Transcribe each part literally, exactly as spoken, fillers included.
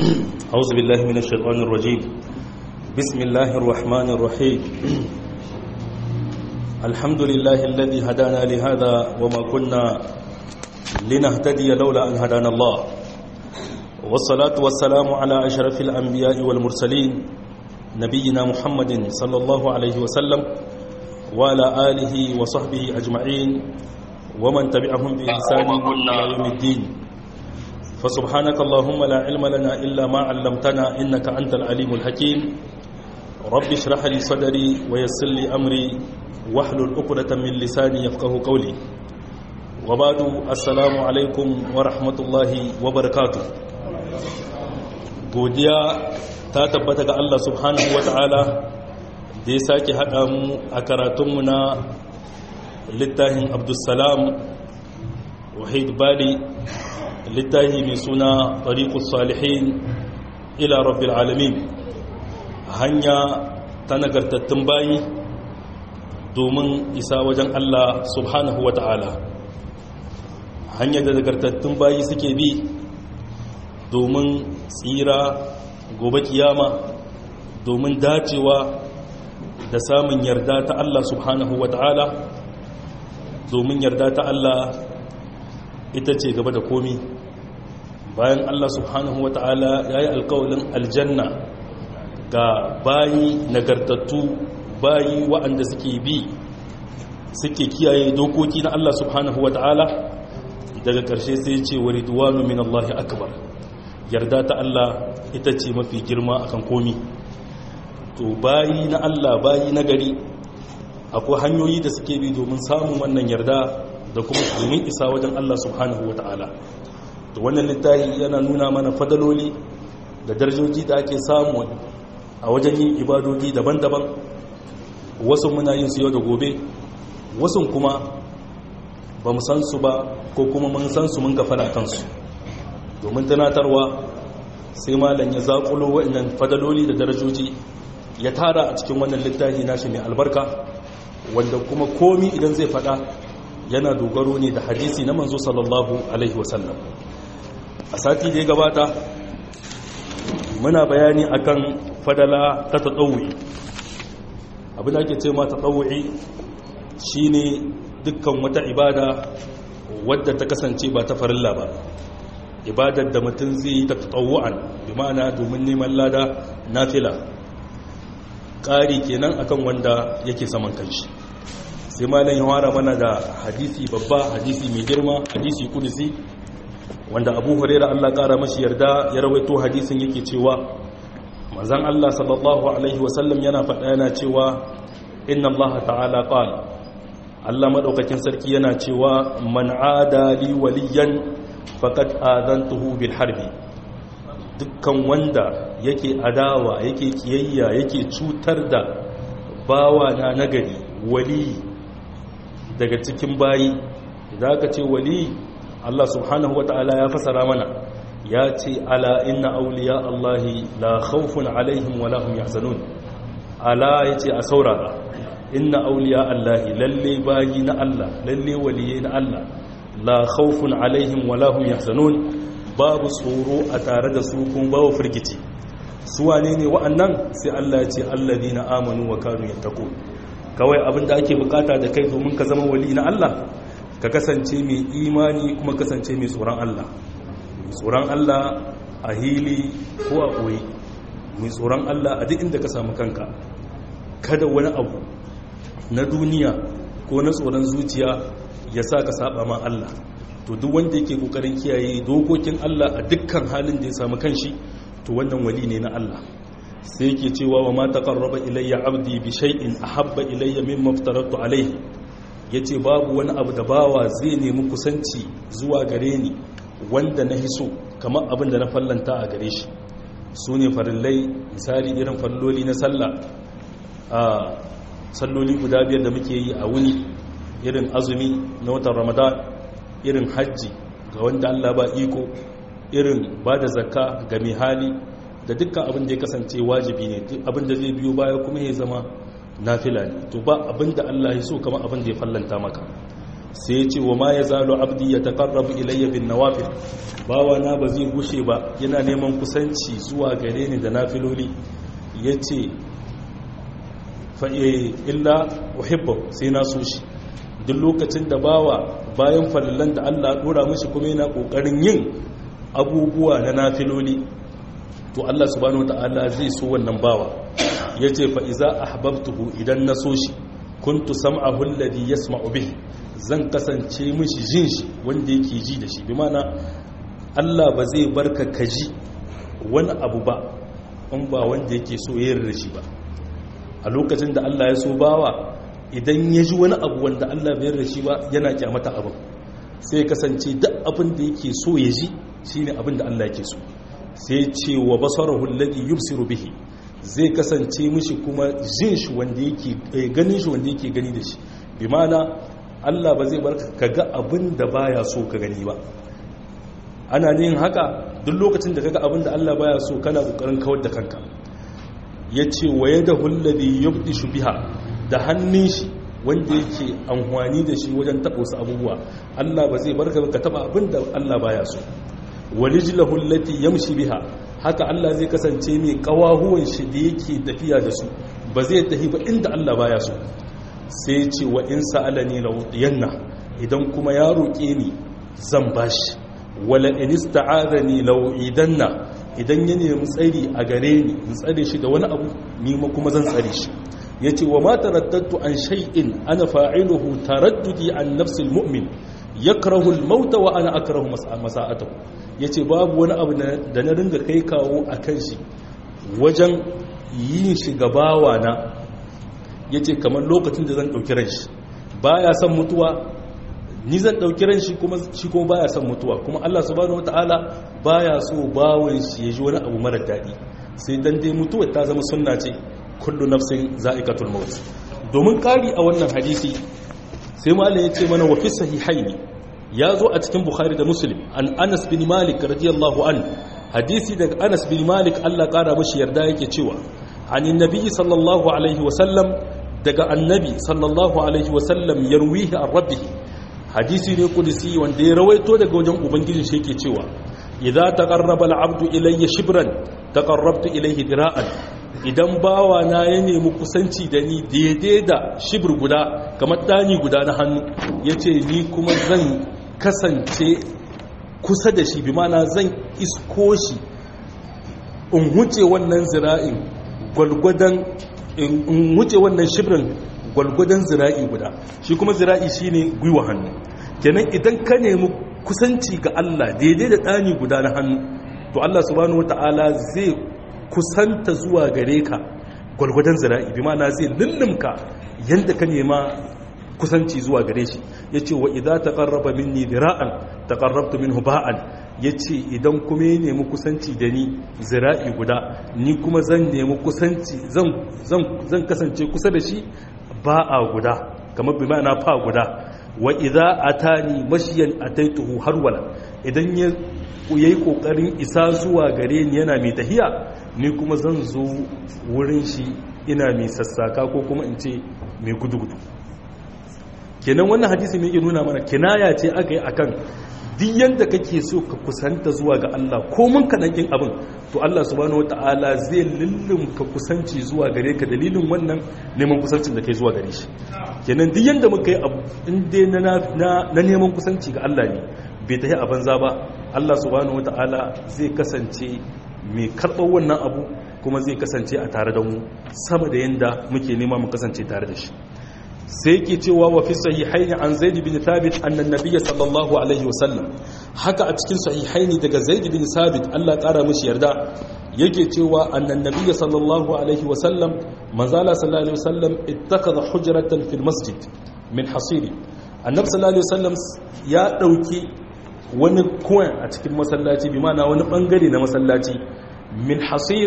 أعوذ بالله من الشيطان الرجيم. بسم الله الرحمن الرحيم. الحمد لله الذي هدانا لهذا وما كنا لنهتدي لولا أن هدانا الله، والصلاة والسلام على أشرف الأنبياء والمرسلين نبينا محمد صلى الله عليه وسلم وعلى آله وصحبه أجمعين ومن تبعهم بإحسان إلى يوم الدين. فسبحانك اللهم لا علم لنا إلا ما علمتنا إنك أنت العليم الحكيم. رب اشرح لي صدري ويسر لي أمري واحلل عقدة من لساني يفقهوا قولي. وبعد السلام عليكم ورحمة الله وبركاته. godiya ta tabbata ga Allah subhanahu wata'ala da ya sake haɗa mu a karatunmu na littafin Abdussalam Wahid Bali, littafi mai suna Tariqus Salihin ila Rabbil Alamin, hanya ta nagartattun bayi domin isa wajen Allah subhanahu wata'ala. Hanyar da nagartattun bayi suke bi domin tsira gobe kiyama, domin dacewa da samun yarda ta Allah subhanahu wata'ala, domin yarda ta Allah ita ce gaba da komi. Bayan Allah subhanahu wata'ala ya yi alkawalin aljanna ga bayi nagartattu, bayi waɗanda suke bi suke kiyaye dokoki na Allah subhanahu wata'ala, daga ƙarshe sai ce wa ridwanu min Allah akbar, yarda ta Allah ita ce mafi girma akan komi. To bayi na Allah, bayi na gari, akwai hanyoyi da suke bi domin samun wannan yarda da kuma domin isa wajen Allah subhanahu wata'ala. To wannan littafi yana nuna mana fadaloli da darajoji da ake samu a wajen yin ibadodi daban-daban. Wasu muna yin su yau da gobe, wasu kuma ba mu san su ba, ko kuma mun san su mun gafara kansu. Domin tunatarwa sai malam ya zaƙulo waɗannan fadaloli da darajoji ya tara a cikin wannan littafi nashi mai albarka, wanda kuma komi idan zai faɗa yana dogaro ne da hadisi na manzo sallallahu alaihi wasallam. A sati da ya gabata muna bayani akan fadala ta tatawu'i. Abin da ake ce ma tatawu'i shine dukkan wata ibada wadda ta kasance ba ta farilla ba, ibadar da mutum zai yi ta tatawu'an, bi ma'ana domin neman lada nafila, ƙari kenan akan wanda yake saman kanshi. Sai malam ya wara mana da hadisi babba, hadisi mai girma, hadisi kudusi, wanda Abu Hurairah Allah ƙara mashi yarda ya rawaito hadisin, yake cewa manzon Allah sallallahu alaihi wasallam yana faɗa yana cewa inna Allah ta'ala qala, Allah madaukakin sarki yana cewa man ada li waliyan faqad adantuhu bil harbi. Dukkan wanda yake adawa, yake kiyayya, yake cutar da bawa na nagari, wali daga cikin bayi. Idan aka ce wali, Allah subhanahu wata'ala ya fasara mana, ya ce ala inna awliya Allahi la khawfun alaihim wa lahum yahzanun. Ala yace a saurara, inna awliya Allahi, lalle bayi na Allah, lalle waliyai na Allah, la khawfun alaihim wa lahum yahzanun, babu tsoro a tare da su kuma babu firgici. Su wane ne wa'annan? Sai Allah ya ce alladina amanu wa kanu yattaqun. Kawai abin da ake bukata da kai domin ka zama wali na Allah, ka kasance mai imani kuma kasance mai tsoron Allah. Mai tsoron Allah a hili ko a koyi, mai tsoron Allah a duk inda ka samu kanka. Kada wani abu na duniya ko na tsoron zuciya ya sa ka saba ma Allah. To duk wanda yake kokarin kiyaye dokokin Allah a dukkan halin da ya samu kanshi, to wannan wali ne na Allah. Sai yake cewa wa ma taqarraba ilayya abdi bi shay'in ahabba ilayya mimma aftaratu alayhi. Yace babu wani abu da bawa zai nemi kusanci zuwa gare ni wanda na hiso kamar abin da na fallanta a gare shi. Sune farillai, misali irin falloli na sallah, a salloli guda biyar da muke yi a wuni, irin azumi na watan Ramadan, irin hajji ga wanda Allah ba iko, irin ba da zakka ga mai hali, da dukkan abin da ya kasance wajibi ne. Duk abin da zai biyo baya kuma ya zama nafila ne. To ba abin da Allah ya so kamar abin da ya fallanta maka. sai ya ce wa ma yazalu abdi yataqarrabu ilayya bin nawafil, bawa na ba zai gushe ba yana neman kusanci zuwa gare ni da nafiloli, yace fa illa uhibbu, sai na so shi. duk lokacin da bawa bayan farillan da Allah dora mishi kuma yana kokarin yin abubuwa na nafiloli, to Allah subhanahu wataala zai so wannan bawa. yace fa iza ahbabtuhu, idan na so shi, kuntu sam'ahu alladhi yasma'u bihi, zan kasance mishi jin shi wanda yake ji da shi. bi ma'ana Allah ba zai barka kaji wani abu ba in ba wanda yake so yin da shi ba. a lokacin da Allah ya so bawa, idan ya ji wani abu wanda Allah bai yarda shi ba, yana kyamata abin, sai kasance duk abin da yake so ya ji shine abin da Allah yake so. sai ce wa basarahu alladhi yubsiru bihi, zai kasance mishi kuma jin shi wanda yake ganin shi wanda yake gani da shi. bi ma'ana Allah ba zai barka ka ga abin da baya so ka gani ba. ana yin haka duk lokacin da kaga abin da Allah baya so, kana kokarin kawar da kanka. yace wa yadahu alladhi yubdishu biha, da hannun shi wanda yake amfani da shi wajen taɓa wasu abubuwa, Allah ba zai barka ka taɓa abin da Allah baya so. walijlahu allati yamshi biha, haka Allah zai kasance mai kawahuwan shi da yake tafiya da su, ba zai tafi ba inda Allah baya so. sai ce wa in sa'alani la'udiyanna, idan kuma ya roƙe ni zan bashi. wala in ista'adani la'uidanna, idan ya nemi tsari a gare ni in tsare shi da wani abu, ni ma kuma zan tsare shi. yace wa ma taraddadtu an shay'in ana fa'iluhu taraddudi an nafsil mu'min yakrahu al-maut wa ana akrahu masa'atahu. yace babu wani abu da na ringa kai kawo akan shi wajen yin shi gabawa na, yace kamar lokacin da zan dauki ran shi, baya son mutuwa, ni zan dauki ran shi kuma shi kuma baya son mutuwa. kuma Allah subhanahu wataala baya so bawon shi ya ji wani abu mara dadi, sai dan dai mutuwa ta zama sunna ce, kullu nafsin za'iqatul maut. domin kari a wannan hadisi sai malai yace mana wa fi sahihaini, ya zo a cikin Bukhari da Muslim, an Anas bin Malik radiyallahu an, hadisi daga Anas bin Malik Allah kara mashi yarda yake cewa, anin nabi sallallahu alaihi wasallam, daga annabi sallallahu alaihi wasallam yarwihi an rabbi, hadisi ne kudusi wanda ya rawaito daga wajen ubangijin shi yake cewa, idza taqarraba al-abdu ilayya shibran taqarrabtu ilayhi dira'an, idan bawa na ya nemi kusanci da ni daidai da shibir guda, kamar dani guda na hannu, yace ni kuma zan kasance kusa da shi, bi mana zan isko shi in huce wannan zira'in gwalgwadon, in huce wannan shibirin gwalgwadon zira'i guda. shi kuma zira'i shine gwiwa hannu. kenan idan ka nemi kusanci ga Allah daidai da dani guda na hannu, to Allah subhanahu wata'ala zai kusanta zuwa gare ka gwalgwadon zira'i, bi mana zai lullumka yanda ka nema kusanci zuwa gare shi. yace wa idza taqarraba minni dira'an taqarrabtu minhu ba'an, yace idan kuma ya nemi kusanci da ni zira'i guda, ni kuma zan nemi kusanci zan zan zan kasance kusa da shi ba'a guda, kamar bi ma'ana fa guda. wa idza atani mashiyan ataituhu harwala, idan ya yayi kokarin isa zuwa gare ni yana mai tahiya, ni kuma zan zo wurin shi ina mai sassaka ko kuma in ce mai gudu-gudu. kenan wannan hadisi mai nuna mana kinaya ce aka yi akan duk yanda kake so ka kusanta zuwa ga Allah, ko mun kanakin abin, to Allah subhanahu wataala zai lullumka kusanci zuwa gare ka dalilin wannan neman kusancin da kai zuwa gare shi. kenan duk yanda muka yi abu in dai na na neman kusanci ga Allah ne, bai tafi a banza ba, Allah subhanahu wataala zai kasance mai karɓar wannan abu, kuma zai kasance a tare da mu sama da yanda muke nema mu kasance tare da shi. sai ke cewa wa fi sahihaini an Zaid bin Thabit annan nabiyyi sallallahu alaihi wasallam, haka a cikin sahihaini daga Zaid bin Thabit Allah kara mishi yarda yake cewa annan nabiyyi sallallahu alaihi wasallam, manzala sallallahu alaihi wasallam ittakhadha hujratan fil masjid min hasiri. annabi sallallahu alaihi wasallam ya dauki wani coin a cikin masallaci, bi ma'ana wani bangare na masallaci, min hasir,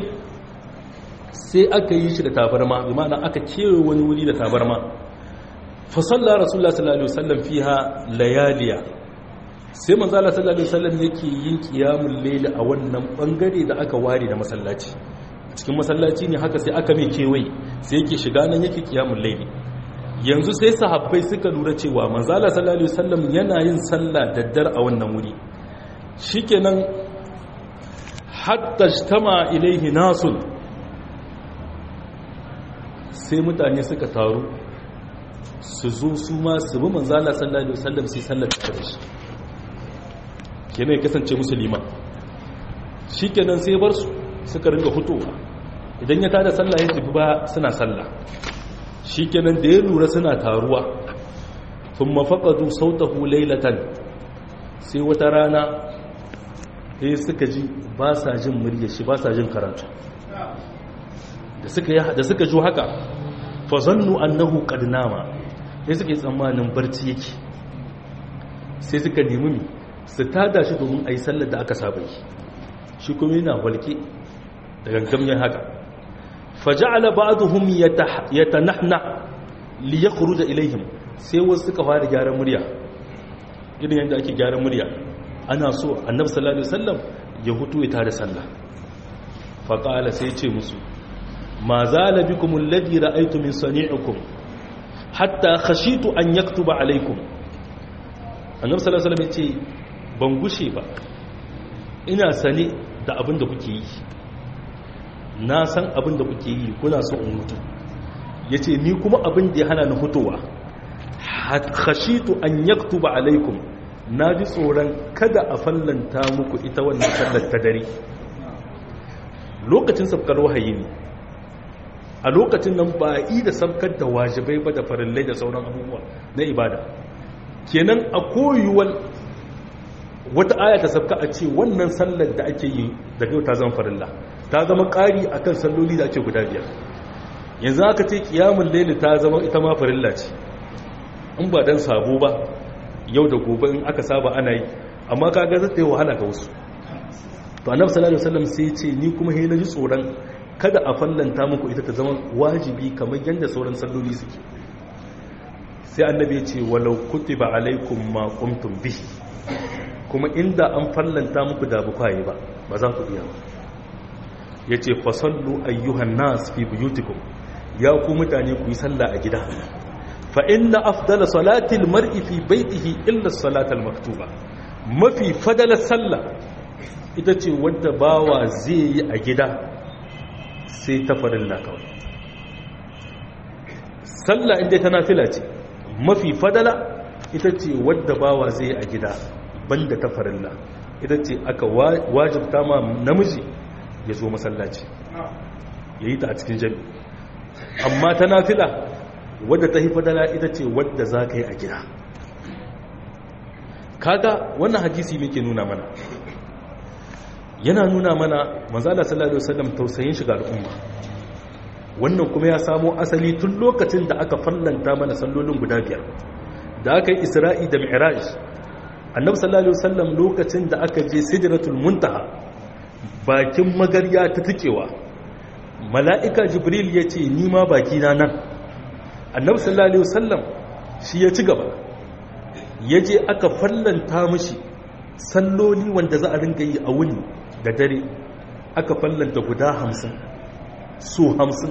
sai aka yi shi da tabarma, bi ma'ana aka kewaye wani wuri da tabarma. fasalla rasulullah sallallahu alaihi wasallam fiha layaliya, sai manzo Allah sallallahu alaihi wasallam yake yin qiyamul layl a wannan bangare da aka ware da masallaci. cikin masallaci ne haka sai aka mai kewaye, sai yake shiga nan yake qiyamul layl. yanzu sai sahabbai suka lura cewa manzala sallallahu alaihi wasallam yana yin sallah daddar a wannan wuri shikenan hatta ijtama ilaihi nasun sai mutane suka taru su zo su ma su bi manzala sallallahu alaihi wasallam sai sallar ta shi kenan ya kasance musulman shikenan sai bar su suka ringa fitowa idan ya tada sallah ya tafi ba suna sallah shikenan da ya lura suna taruwa thumma faqadu sautahu laylatan sai wata rana sai suka ji ba sa jin murya shi ba sa jin karatu da suka da suka ji haka fa zannu annahu qad nama sai suka yi tsammanin barci yake sai suka nemi mi su tada shi domin ayi sallar da aka saba yi shi kuma yana walke da gangamin haka faja'ala ba'dhum yatanahna li yakhruja ilayhim sai wasu suka fara gyaran murya irin yanda ake gyaran murya ana so annabi sallallahu alaihi wasallam ya hutu ya tada sallah fa qala sai ce musu ma zala bikum alladhi ra'aytu min sani'ikum hatta khashitu an yaktuba alaykum annabi sallallahu alaihi wasallam ya ce ban gushe ba ina sane da abin da kuke yi na san abin da kuke yi kuna so in mutu ya ce ni kuma abin da ya hana na hutowa khashitu an yaktuba alaikum na ji tsoron kada a fallanta muku ita wannan sallar ta dare lokacin sabkar wahayi ne a lokacin nan ba yi da sabkar da wajibai ba da farillai da sauran abubuwa na ibada kenan a koyuwar wata aya ta sabka a ce wannan sallar da ake yi daga yau ta zama farilla ta zama ƙari a kan salloli da ake guda biyar yanzu aka ce ƙiyamun laili ta zama ita ma farilla ce in ba don sabo ba yau da gobe in aka saba ana yi amma ka ga zata yi wahala ga wasu to annabi sallallahu alaihi wasallam sai ce ni kuma he na ji tsoron kada a fallanta muku ita ta zama wajibi kamar yadda sauran salloli suke sai annabi ya ce walau kutiba alaikum ma qumtum bihi kuma inda an fallanta muku da bukwaye ba ba za ku iya ba ya ce fasallu ayyuhan nas fi buyutikum ya ku mutane ku yi sallah a gida fa inna afdala salatil mar'i fi baitihi illa salatal maktuba mafi fadalar sallah ita ce wadda bawa zai yi a gida sai ta farilla kawai sallah inda ta nafila ce mafi fadala ita ce wadda bawa zai yi a gida banda ta farilla ita ce aka wajibta ma namiji ya zo masallaci ya yi ta a cikin jami amma ta nafila wadda ta fadala ita ce wadda za ka yi a gida kaga wannan hadisi muke nuna mana yana nuna mana manzala sallallahu alaihi wasallam tausayin shiga al'umma wannan kuma ya samo asali tun lokacin da aka fallanta mana sallolin guda biyar da aka yi isra'i da mi'raj annabi sallallahu alaihi wasallam lokacin da aka je sidratul muntaha bakin magarya ta tikewa mala'ika jibril ya ce ni ma baki na nan annabi sallallahu alaihi wasallam shi ya ci gaba ya je aka fallanta mishi salloli wanda za a ringa yi a wuni da dare aka fallanta guda hamsin su hamsin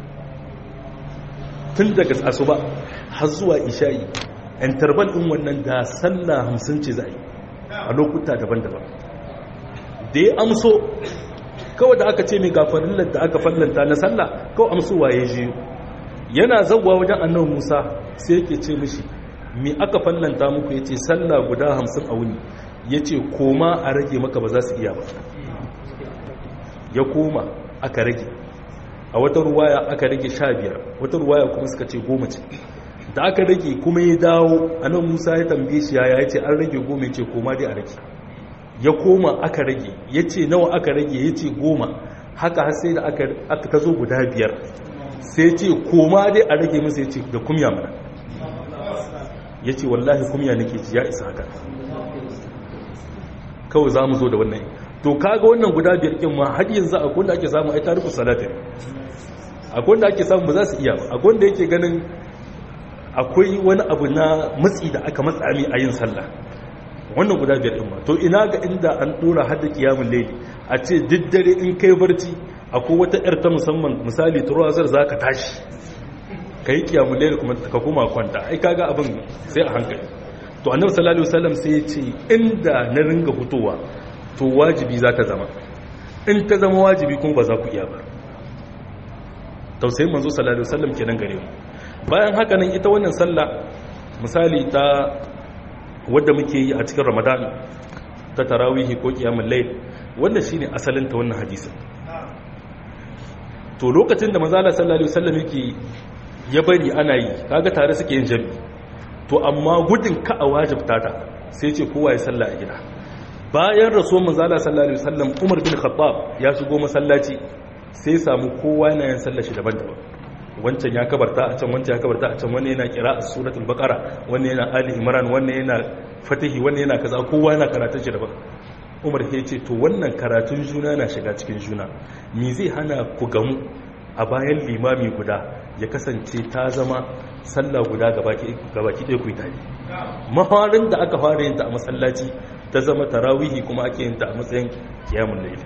tun daga asuba har zuwa isha'i interval ɗin wannan da sallah hamsin ce za a yi a lokuta daban-daban da ya amso kawai da aka ce mai gafarillar da aka fallanta na sallah kawai amsowa ya ji yana zauwa wajen annabi musa sai yake ce mishi mi aka fallanta muku ya ce sallah guda hamsin a wuni ya ce koma a rage maka ba za su iya ba ya koma aka rage a wata ruwaya aka rage sha biyar wata ruwaya kuma suka ce goma ce da aka rage kuma ya dawo annabi musa ya tambaye shi yaya ya ce an rage goma ya ce koma dai a rage ya koma aka rage ya ce nawa aka rage ya ce goma haka har sai da aka ta zo guda biyar sai ce koma dai a rage masa ya ce da kumya mana ya ce wallahi kumya nake ji ya isa haka kawai za mu zo da wannan to kaga wannan guda biyar kin ma har yanzu akwai wanda ake samu ai tariku salatin akwai wanda ake samu ba za su iya ba akwai wanda yake ganin akwai wani abu na matsi da aka matsa mi a yin sallah wannan guda biyar din ma to ina ga inda an dora hadda kiyamul layli a ce diddare in kai barci akwai wata yar ta musamman misali turawazar zaka tashi kai kiyamul layl kuma ka koma kwanta ai kaga abin sai a hankali to annabi sallallahu alaihi wasallam sai ya ce inda na ringa hutowa to wajibi za ta zama in ta zama wajibi kuma ba za ku iya ba tausayin manzo sallallahu alaihi wasallam kenan gare mu bayan haka nan ita wannan sallah misali ta wadda muke yi a cikin Ramadan ta tarawihi ko qiyamul layl wannan shine asalin ta wannan hadisin to lokacin da manzo sallallahu alaihi wasallam yake ya bari ana yi kaga tare suke yin jami'i to amma gudun ka a wajibta ta sai ce kowa ya salla a gida bayan rasuwar manzo sallallahu alaihi wasallam Umar bin Khattab ya shigo masallaci sai ya samu kowa yana yin sallar shi daban-daban wancan ya kabarta a can wancan ya kabarta a can wannan yana qira'a suratul baqara wannan yana ali imran wannan yana fatihi wannan yana kaza kowa yana karatun shi daban Umar ya ce to wannan karatun juna na shiga cikin juna me zai hana ku gamu a bayan limami guda ya kasance ta zama sallah guda gabaki ɗaya ku yi tare mafarin da aka fara yin ta a masallaci ta zama tarawihi kuma ake yin ta a matsayin kiyamun layl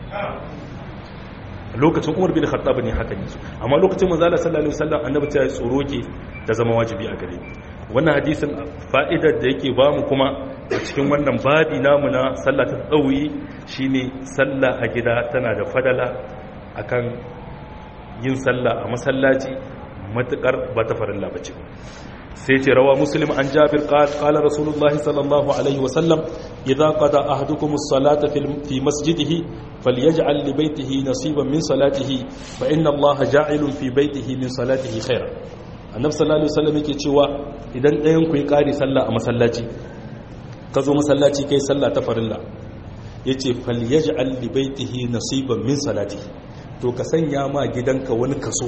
lokacin Umar bin Khattab ne haka ne amma lokacin manzo Allah sallallahu alaihi wasallam annabi ta tsoro ke ta zama wajibi a gare wannan hadisin fa'idar da yake ba mu kuma a cikin wannan babi namu na sallah ta tsawi shine sallah a gida tana da fadala akan yin sallah a masallaci matukar ba ta farilla bace sai ce rawa muslim an jabir qala rasulullahi sallallahu alaihi wasallam idza qada ahadukum as-salata fi masjidihi falyaj'al li baytihi nasiban min salatihi fa inna allaha ja'ilun fi baytihi min salatihi khairan annabi sallallahu alaihi wasallam yake cewa idan ɗayan ku yi ƙari sallah a masallaci ka zo masallaci kai sallah ta farilla yace falyaj'al li baytihi nasiban min salatihi to ka sanya ma gidanka wani kaso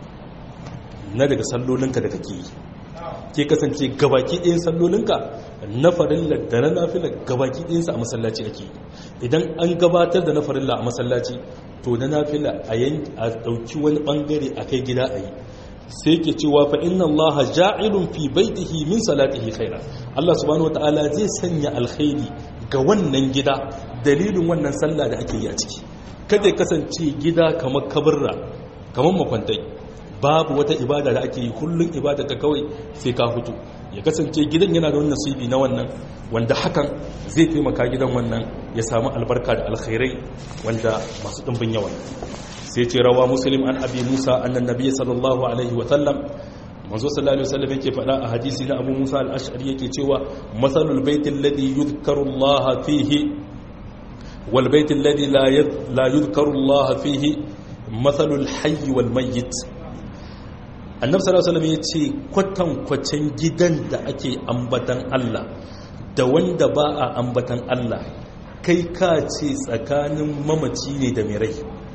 na daga sallolinka da kake yi ke kasance gabaki ɗayan sallolinka na farilla da na nafila gabaki ɗayansa a masallaci ake yi idan an gabatar da na farilla a masallaci to na nafila a ɗauki wani ɓangare a kai gida a yi sai ke cewa fa inna allaha ja'ilun fi baitihi min salatihi khaira Allah subhanahu wataala zai sanya alkhairi ga wannan gida dalilin wannan sallah da ake yi a ciki kada ya kasance gida kamar kabarra kamar makwantai babu wata ibada da ake yi kullun ibada ta kawai sai ka hutu ya kasance gidan yana da wani nasibi na wannan wanda hakan zai taimaka gidan wannan ya samu albarka da alkhairai wanda masu dimbin yawa sai ce rawa muslim an abi musa annan nabiy sallallahu alaihi wa sallam manzo sallallahu alaihi wasallam yake faɗa a hadisi na abu musa al-ash'ari yake cewa masalul baitil ladhi yudhkaru Allah fihi wal baitil ladhi la la yudhkaru Allah fihi masalul hayy wal mayyit annabi sallallahu alaihi wasallam yace kwatan kwacen gidan da ake ambatan Allah da wanda ba a ambatan Allah kai ka ce tsakanin mamaci ne da mai rai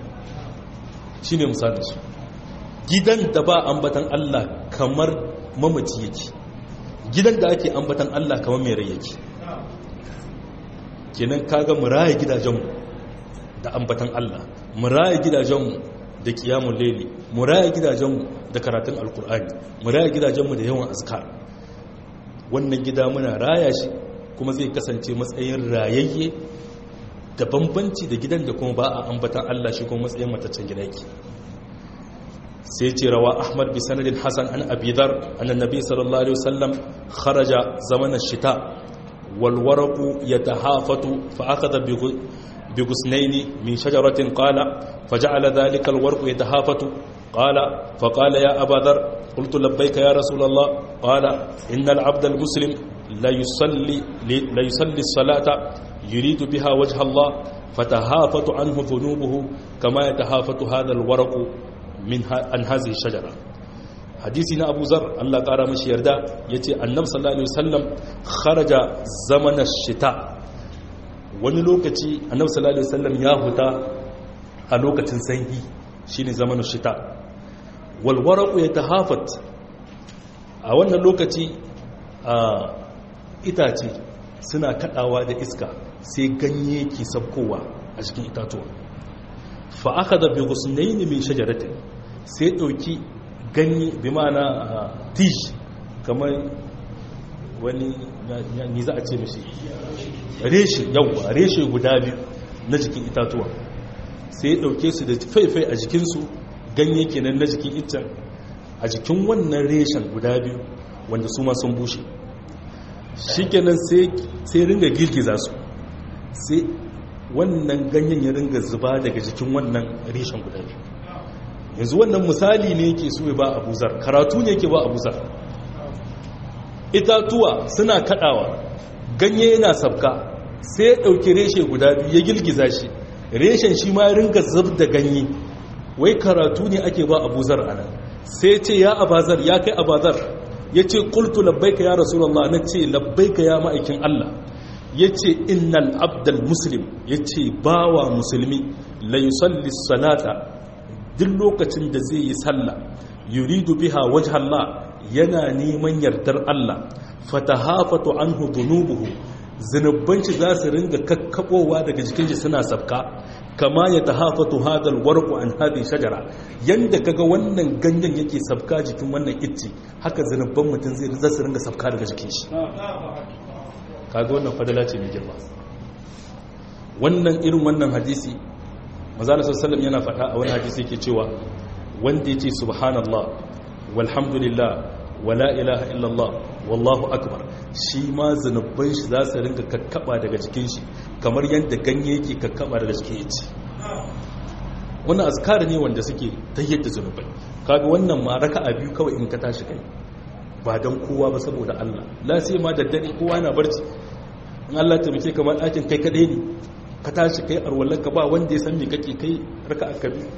shine misalin su gidan da ba ambatan Allah kamar mamaci yake gidan da ake ambatan Allah kamar mai rai yake kenan kaga mu raye gidajenmu da ambatan Allah mu raye gidajenmu da qiyamul layli mu raye gidajenmu da karatun alkur'ani mu raye gidajenmu da yawan azkar wannan gida muna raya shi kuma zai kasance matsayin rayayye da bambanci da gidan da kuma ba a ambatan Allah shi kuma matsayin mataccen gida yake sai ce rawa ahmad bi sanadin hasan an abi dhar anna nabi sallallahu alaihi wasallam kharaja zaman ash-shita wal waraqu yatahafatu fa akhadha bi bi gusnayn min shajaratin qala faja'ala dhalika al warqu yatahafatu qala fa qala ya aba dhar qultu labbayka ya rasul allah qala innal abda al muslim la yusalli la yusalli as-salata yuridu biha wajha allah fatahafatu anhu dhunubuhu kama yatahafatu hadha al warqu min an hazihi shajara hadisi na Abu Zar Allah kara mashi yarda yace annabi sallallahu alaihi wasallam kharaja zaman ash-shita wani lokaci annabi sallallahu alaihi wasallam ya huta a lokacin sanyi shine zaman ash-shita wal waraqu yatahafat a wannan lokaci a itace suna kadawa da iska sai ganye ke sabkowa a cikin itatuwa fa akhadha bi ghusnayn min shajaratin sai dauki ganye bi ma'ana tish kamar wani ni za a ce mishi reshe yawa reshe guda biyu na jikin itatuwa sai ya dauke su da faifai a jikin su ganye kenan na jikin iccen a jikin wannan reshen guda biyu wanda su ma sun bushe shikenan sai sai ringa girgiza su sai wannan ganyen ya ringa zuba daga jikin wannan reshen guda biyu. Yanzu wannan misali ne yake so ya ba Abu Zar, karatu ne yake ba Abu Zar. Itatuwa suna kadawa, ganye yana sabka, sai ya dauki reshe guda biyu ya girgiza shi, reshen shi ma ya ringa zub da ganye. Wai karatu ne ake ba Abu Zar anan. Sai ce ya Abazar, ya kai Abazar, yace qultu labbaika ya Rasulullah, nace labbaika ya ma'aikin Allah. Yace innal abdal muslim, yace bawa musulmi la yusalli salata, duk lokacin da zai yi sallah yuridu biha wajha Allah, yana neman yardar Allah, fatahafatu anhu dhunubuhu, zunuban shi za su ringa kakkabowa daga jikin shi suna sabka, kama ya tahafatu hadal warqu an hadhihi shajara, yanda kaga wannan ganyen yake sabka jikin wannan itti, haka zunuban mutum zai za su ringa sabka daga jikin shi. Kaga wannan fadala ce mai girma. Wannan irin wannan hadisi manzo Allah sallallahu alaihi wasallam yana faɗa a wani hadisi yake cewa wanda yace subhanallah walhamdulillah wala ilaha illallah wallahu akbar, shi ma zanubban shi za su ringa kakkaba daga jikin shi kamar yadda ganye yake kakkaba daga jikin yace. Wannan azkar ne wanda suke tayyata zanubai. Kaga wannan ma raka'a biyu kawai in ka tashi kai ba dan kowa ba saboda Allah, la sai ma da dare kowa na barci, in Allah ta muke kamar ɗakin kai kadai ne ka tashi kai arwallanka ba wanda ya san me kake kai raka'a ka biyu,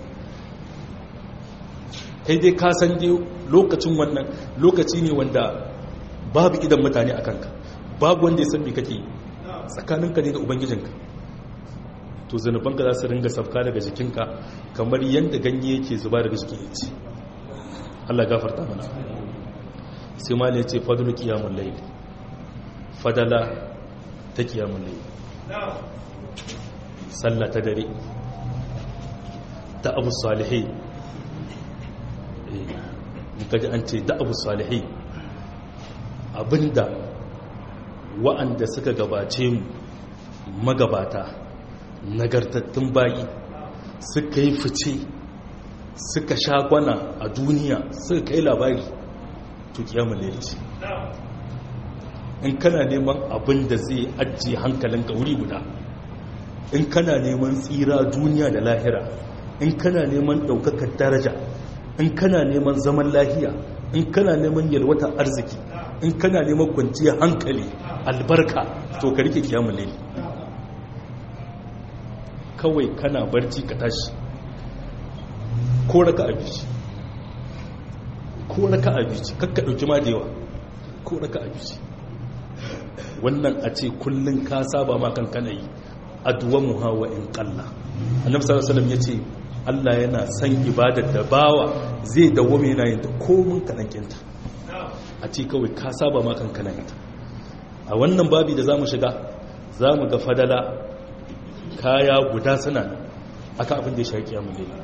kai dai ka san dai lokacin wannan lokaci ne wanda babu idan mutane a kanka, babu wanda ya san me kake tsakaninka ne da ubangijinka, to zanubanka za su ringa safka daga jikinka kamar yadda ganye yake zuba daga jikin yace. Allah gafarta mana. Sai ma ne ce fadlu qiyamul layl, fadala ta qiyamul layl, sallah ta dare ta abu salihai. Muka ji an ce da abu salihai, abinda wa'anda suka gabace mu magabata nagartattun bayi suka yi fice suka sha kwana a duniya suka kai labari, to kiyamun lalace. In kana neman abin da zai ajiye hankalinka wuri guda, in kana neman tsira duniya da lahira, in kana neman ɗaukakar daraja, in kana neman zaman lahiya, in kana neman yalwata arziki, in kana neman kwanciyar hankali, albarka, to ka rike kiyamun laili. Kawai kana barci ka tashi, ko raka abinci, ko raka abinci, kakka ɗauki ma da yawa, ko raka abinci. Wannan a ce kullum ka saba ma kan kana yi, aduwamu hawa in kalla. Annabi sallallahu alaihi wasallam yace Allah yana san ibadar da bawa zai dawwame yana yin ta komun kadan kinta, a ce kawai ka saba ma kan kana yin ta. A wannan babi da zamu shiga zamu ga fadala kaya guda suna aka abin da ya shaki mu ne.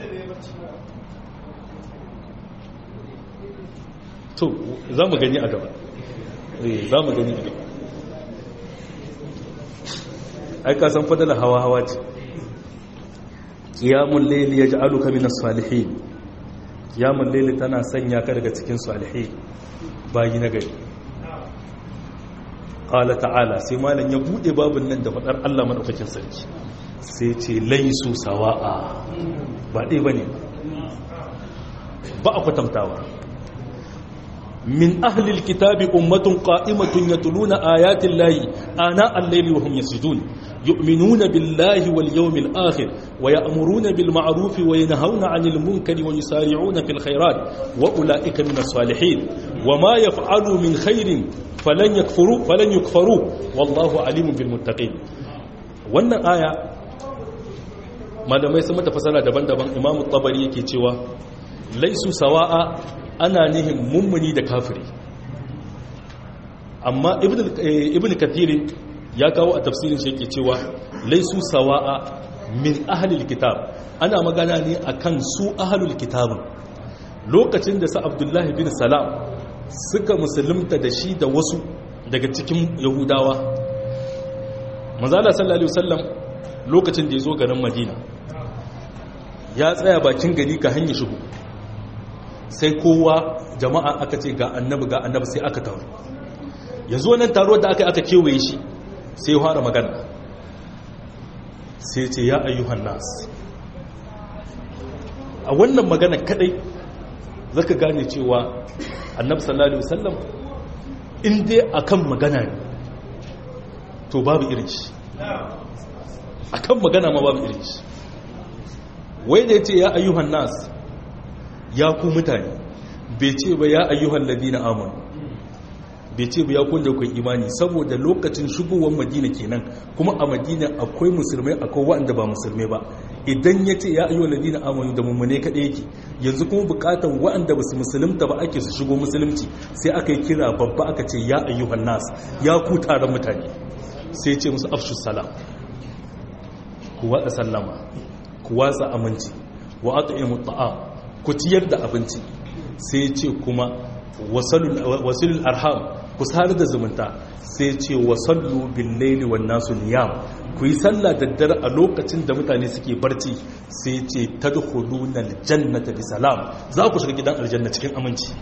To zamu gani a gaba, eh zamu gani a gaba. Ai ka san fadala hawa hawa ce. Qiyamul layli yaj'aluka minas salihin, qiyamul layli tana sanya ka daga cikin salihin bayi na gari. Qala ta'ala, sai malam ya bude babun nan da fadar Allah madaukakin sarki, sai ce laysu sawa'a, ba dai bane ba a kwatantawa. من أهل الكتاب أمة قائمة يتلون آيات الله آناء الليل وهم يسجدون يؤمنون بالله واليوم الآخر ويأمرون بالمعروف وينهون عن المنكر ويسارعون في الخيرات وأولئك من الصالحين وما يفعلوا من خير فلن يكفروا فلن يكفروا والله عليم بالمتقين. wannan aya malamai sun mata fasara daban-daban. Imam Tabari yake cewa laisu sawa'a ana nihin mummuni da kafiri, amma ibn kathir ya kawo a tafsirin shi yake cewa laisu sawa'a min ahlil kitab, ana magana ne akan su ahlul kitab. Lokacin da sa Abdullahi bin Salam suka musulunta da shi da wasu daga cikin Yahudawa, manzo Allah sallallahu alaihi wasallam lokacin da ya zo garin Madina ya tsaya bakin gari ka hanya shigo, sai kowa jama'a aka ce ga annabi ga annabi sai aka taru yanzu wannan taro da aka aka kewaye shi sai ya fara magana sai ce ya ayyuhan nas. A wannan magana kadai zaka gane cewa annabi sallallahu alaihi wasallam in dai akan magana ne to babu irin shi, akan magana ma babu irin shi. Wai da yace ya ayyuhan nas, ya ku mutane, bai ce ba ya ayyuhan ladina amanu, bai ce ba ya kun da kai imani, saboda lokacin shigowar Madina kenan, kuma a Madina akwai musulmai akwai waɗanda ba musulmai ba. Idan ya ce ya ayyuhan ladina amanu da mummune kaɗai yake, yanzu kuma buƙatar waɗanda ba su musulunta ba ake su shigo musulunci, sai aka yi kira babba aka ce ya ayyuhan nas, ya ku taron mutane. Sai ce musu afshu salam, ku watsa sallama, ku watsa aminci, wa at'imu ta'am, ku ciyar da abinci. Sai ce kuma wasilul arham, ku sadar da zumunta. Sai ce wasallu bil laili wan nasu niyam, ku yi sallah da dare a lokacin da mutane suke barci. Sai ce tadkhuluna aljannata bi salam, za ku shiga gidan aljanna cikin aminci.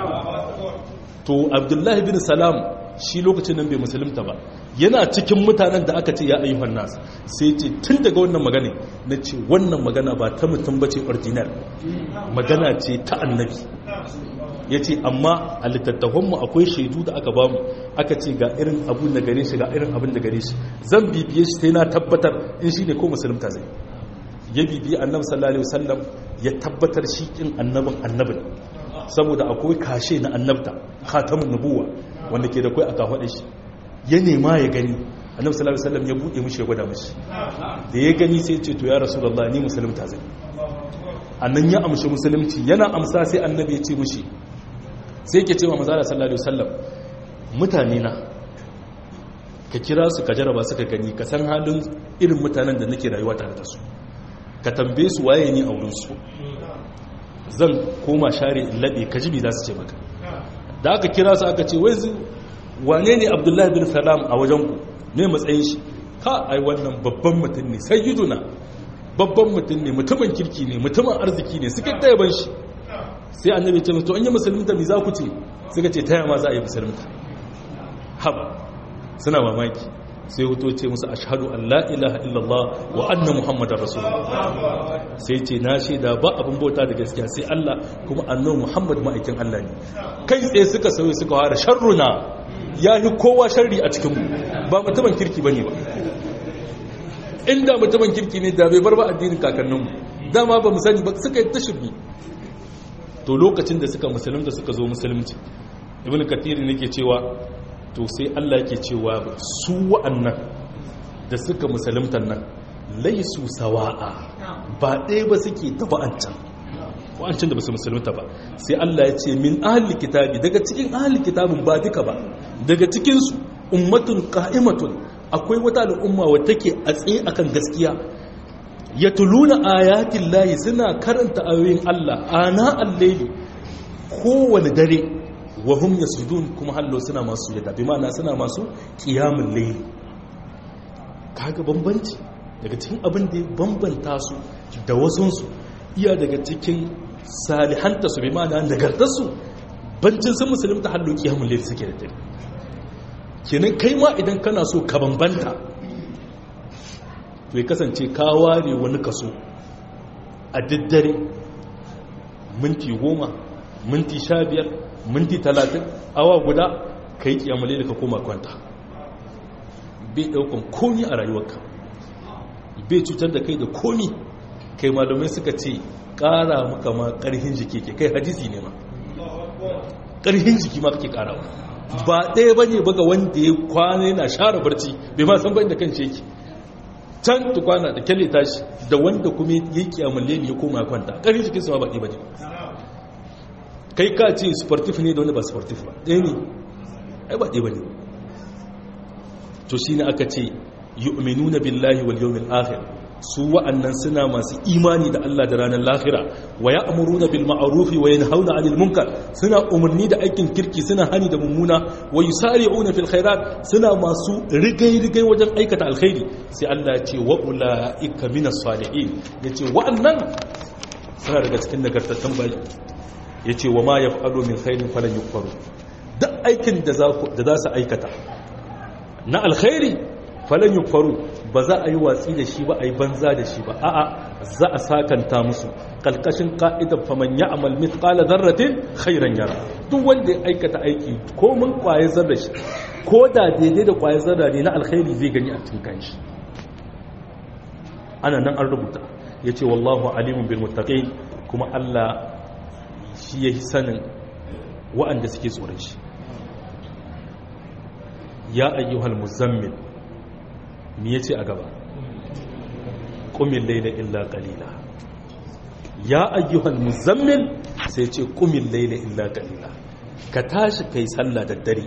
To Abdullahi bin Salam shi lokacin nan bai musulunta ba, yana cikin mutanen da aka ce ya ayyuhan nas. Sai ce tun daga wannan magana na ce wannan magana ba ta mutum bace ordinary, magana ce ta annabi. Ya ce amma a littattafanmu akwai shaidu da aka bamu, aka ce ga irin abun da gare shi ga irin abin da gare shi, zan bibiye shi sai na tabbatar in shi ne ko musulunta zai. Ya bibiye annabi sallallahu alaihi wasallam, ya tabbatar shi kin annabin annabin, saboda akwai kashe na annabta, khatamun nubuwa wanda ke da kai aka faɗe shi. Ya nema ya gani, annabi sallallahu alaihi wasallam ya buɗe mishi ya gwada mishi. Da ya gani sai ya ce to ya rasulullahi ni musulunta zai. Annan ya amshi musulunci, yana amsa sai annabi ya ce mishi, sai ke cewa manzo sallallahu alaihi wasallam, mutane na ka kira su ka jaraba su ka gani, ka san halin irin mutanen da nake rayuwa tare da su, ka tambaye su waye ni a wurin su, zan koma share in labe ka jibi za su ce maka. Da aka kira su aka ce wai wane ne Abdullahi bin Salam a wajen ku, me matsayin shi? Ka ai wannan babban mutum ne, sayyiduna, babban mutum ne, mutumin kirki ne, mutumin arziki ne, suka taya ban shi. Sai annabi ce musu, an yi musulunta mai za ku ce? Suka ce taya ma za a yi musulunta. Haba suna mamaki. Sai huto ce musu ashhadu an la ilaha illallah wa anna muhammadar rasulullah. Sai ce na shaida ba abin bauta da gaskiya sai Allah, kuma annabi Muhammad ma'aikin Allah ne. Kai tsaye suka sauye suka fara sharruna, ya yi kowa sharri a cikinmu, ba mutumin kirki bane ba. Inda mutumin kirki ne da bai bar ba addinin kakanninmu, dama ba mu sani ba, suka yi tashirbi. To lokacin da suka musulunta suka zo musulunci, ibn kathir ne ke cewa to sai Allah yake cewa su wa'annan da suka musulunta nan laisu sawa'a, ba ɗaya ba suke da wa'ancan wa'ancan da ba su musulunta ba. Sai Allah ya ce min ahli kitabi, daga cikin ahli kitabin ba duka ba, daga cikin su ummatun qa'imatun, akwai wata al'umma wadda take a tsaye akan gaskiya, yatuluna ayatin layi, suna karanta ayoyin Allah ana al-layli, kowane dare, wa hum yasjudun, kuma hallo suna masu yadda, bi ma'ana suna masu qiyamul layl. Kaga bambanci daga cikin abin da ya bambanta su da wasun su, iya daga cikin salihanta su, bi ma'ana nagartar su, bancin sun musulunta hallo qiyamul layl suke da dare. Kenan kai ma idan kana so ka bambanta, to ya kasance ka ware wani kaso a daddare, minti goma, minti sha biyar, minti talatin, awa guda, ka yi kiyamale da ka koma kwanta. Bai daukan komi a rayuwarka, bai cutar da kai da komi. Kai malamai suka ce kara maka ma karhin jiki ke, kai hadisi ne ma, karhin jiki ma kake karawa. Ba ɗaya ba ne baga wanda ya kwana yana share barci bai ma san ba inda kan yake, can tukwana da kyalle tashi, da wanda kuma ya kiyamun leli ya koma kwanta, ƙarfi jikin sama baƙi ba ne. Kai ka ce sportif ne da wanda ba sportif ba, ɗaya ne, ai baƙi ba ne. To shi ne aka ce yi umenu na billahi wal yawmin akhir, su wa'annan suna masu imani da Allah da ranar lahira, wa ya amuru na bil ma'arufi wa yanhauna 'anil munkar, suna umarni da aikin kirki, suna hani da mummuna, wa yusari'una fil khairat, suna masu rigai-rigai wajen aikata alkhairi. Sai Allah ya ce wa ulaika minas salihin, yace wa'annan suna daga cikin nagartattun bayi. yace wa ma yaf'alu min khairin falan yukfaru duk aikin da za da za su aikata na alkhairi falan yukfaru ba za a yi watsi da shi ba a yi banza da shi ba a'a za a sakanta musu kalkashin ka'idar faman ya'mal mithqala dharratin khairan yara duk wanda ya aikata aiki ko mun kwaye zarra shi ko da daidai da kwaye zarra ne na alkhairi zai gani a cikin kanshi ana nan an rubuta yace wallahu alimun bil muttaqin kuma Allah shi yayi sanin wa'anda suke tsoron shi ya ayyuhal muzammil me yace a gaba qumil layla illa qalila ya ayyuhal muzammil sai yace qumil layla illa qalila ka tashi kai sallah da dare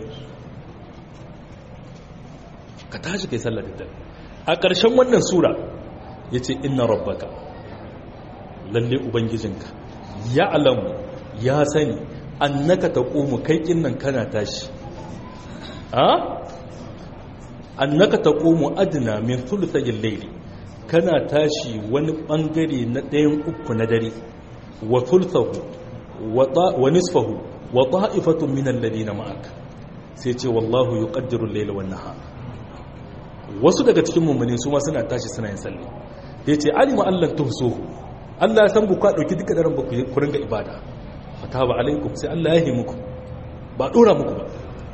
ka tashi kai sallah da dare a ƙarshen wannan sura yace inna rabbaka lalle ubangijinka ya alamu ya sani annaka taqumu kai kinnan kana tashi a annaka taqumu adna min thuluthayil layli kana tashi wani bangare na ɗayan uku na dare wa thuluthahu wa nisfahu wa ta'ifatun min alladhina ma'ak sai ce wallahu yuqaddiru al-layla wan nahar wasu daga cikin mu'mini su ma suna tashi suna yin sallah yace alima allan tuhsuhu Allah ya san ku ka dauki duka daren ba ku ringa ibada fataba alaikum sai Allah ya yi muku ba dora muku ba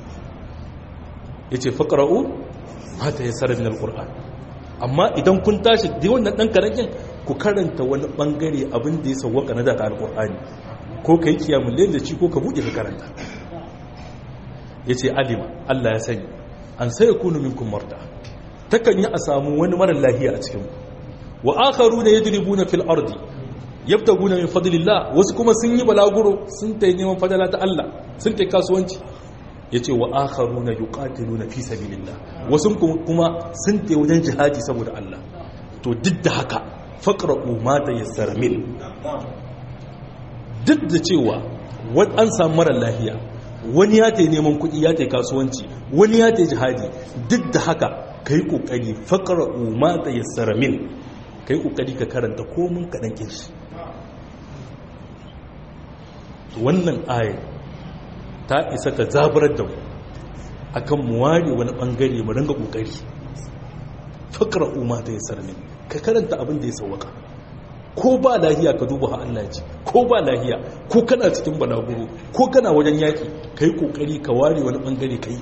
yace faqra'u mata ya sarar min alquran amma idan kun tashi da wannan dan karakin ku karanta wani bangare abin da ya sawwaka na daga alqurani ko kai kiyamul layl da ci ko ka bude ka karanta yace alima Allah ya sani an sai yakunu minkum marda takan yi a samu wani mara lafiya a cikin wa akharuna yadribuna fil ardi yabtaguna min fadlillah wasu kuma sun yi balaguro sun tayi neman fadala ta Allah sun tayi kasuwanci yace wa akharuna yuqatiluna fi sabilillah wasu kuma sun tayi wajen jihadi saboda Allah to duk da haka faqra'u ma tayassara min duk da cewa wani an samu mara lafiya wani ya tayi neman kuɗi ya tayi kasuwanci wani ya tayi jihadi duk da haka kai kokari faqra'u ma tayassara min kai kokari ka karanta komun kadan kin shi wannan aya ta isa ka zaburar da mu akan mu ware wani bangare mu ringa kokari fakra umma ta yasar min ka karanta abin da ya sauka ko ba lahiya ka duba ha Allah ji ko ba lahiya ko kana cikin balaguro ko kana wajen yaki kai kokari ka ware wani bangare kai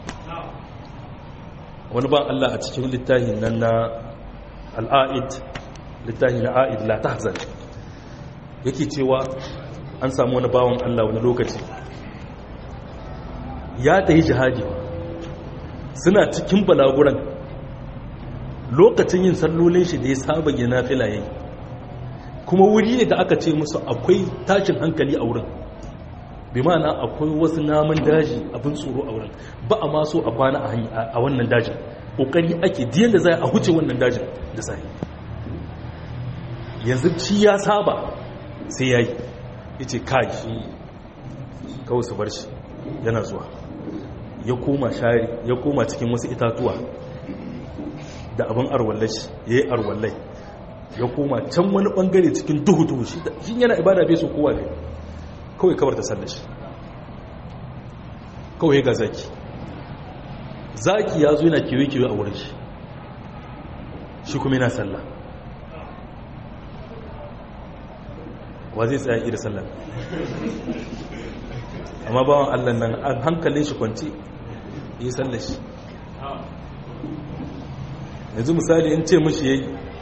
wani ba Allah a cikin littafin nan na al-aid littafin na aid la tahzan yake cewa an samu wani bawan Allah wani lokaci ya tafi jihadi suna cikin balaguran lokacin yin sallolin shi da ya saba ya nafila yayi kuma wuri ne da aka ce musu akwai tashin hankali a wurin bi ma'ana akwai wasu namun daji abin tsoro a wurin ba a ma so a kwana a wannan dajin kokari ake diyan da za a huce wannan dajin da sai yanzu ci ya saba sai yayi yace kai shi kawai su bar shi yana zuwa ya koma shari ya koma cikin wasu itatuwa da abin arwallai shi yayi arwallai ya koma can wani bangare cikin duhu duhu shi yana ibada bai so kowa ne kawai kabar ta sallar shi kawai ga zaki zaki ya zo yana kewe-kewe a wurin shi shi kuma yana sallah wa zai tsaya iri sallah amma bawan Allah nan an hankalin shi kwanci yi sallar shi yanzu misali in ce mashi yayi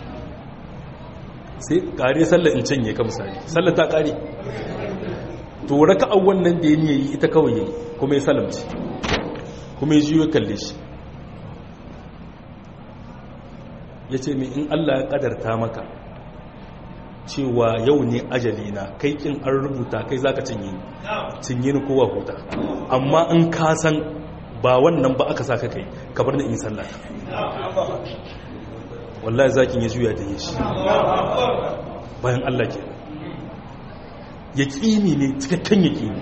sai kare sallar in canye ka misali sallar ta kare to raka'an wannan da yayi yi ita kawai yayi kuma ya salamci kuma ya jiyo kalle shi yace me in Allah ya kadarta maka cewa yau ne ajali na kai kin an rubuta kai zaka cinye ni cinye ni kowa huta amma in ka san ba wannan ba aka saka kai ka bar ni in sallah wallahi zakin ya juya da shi bayan Allah ke yaqini ne cikakken yaqini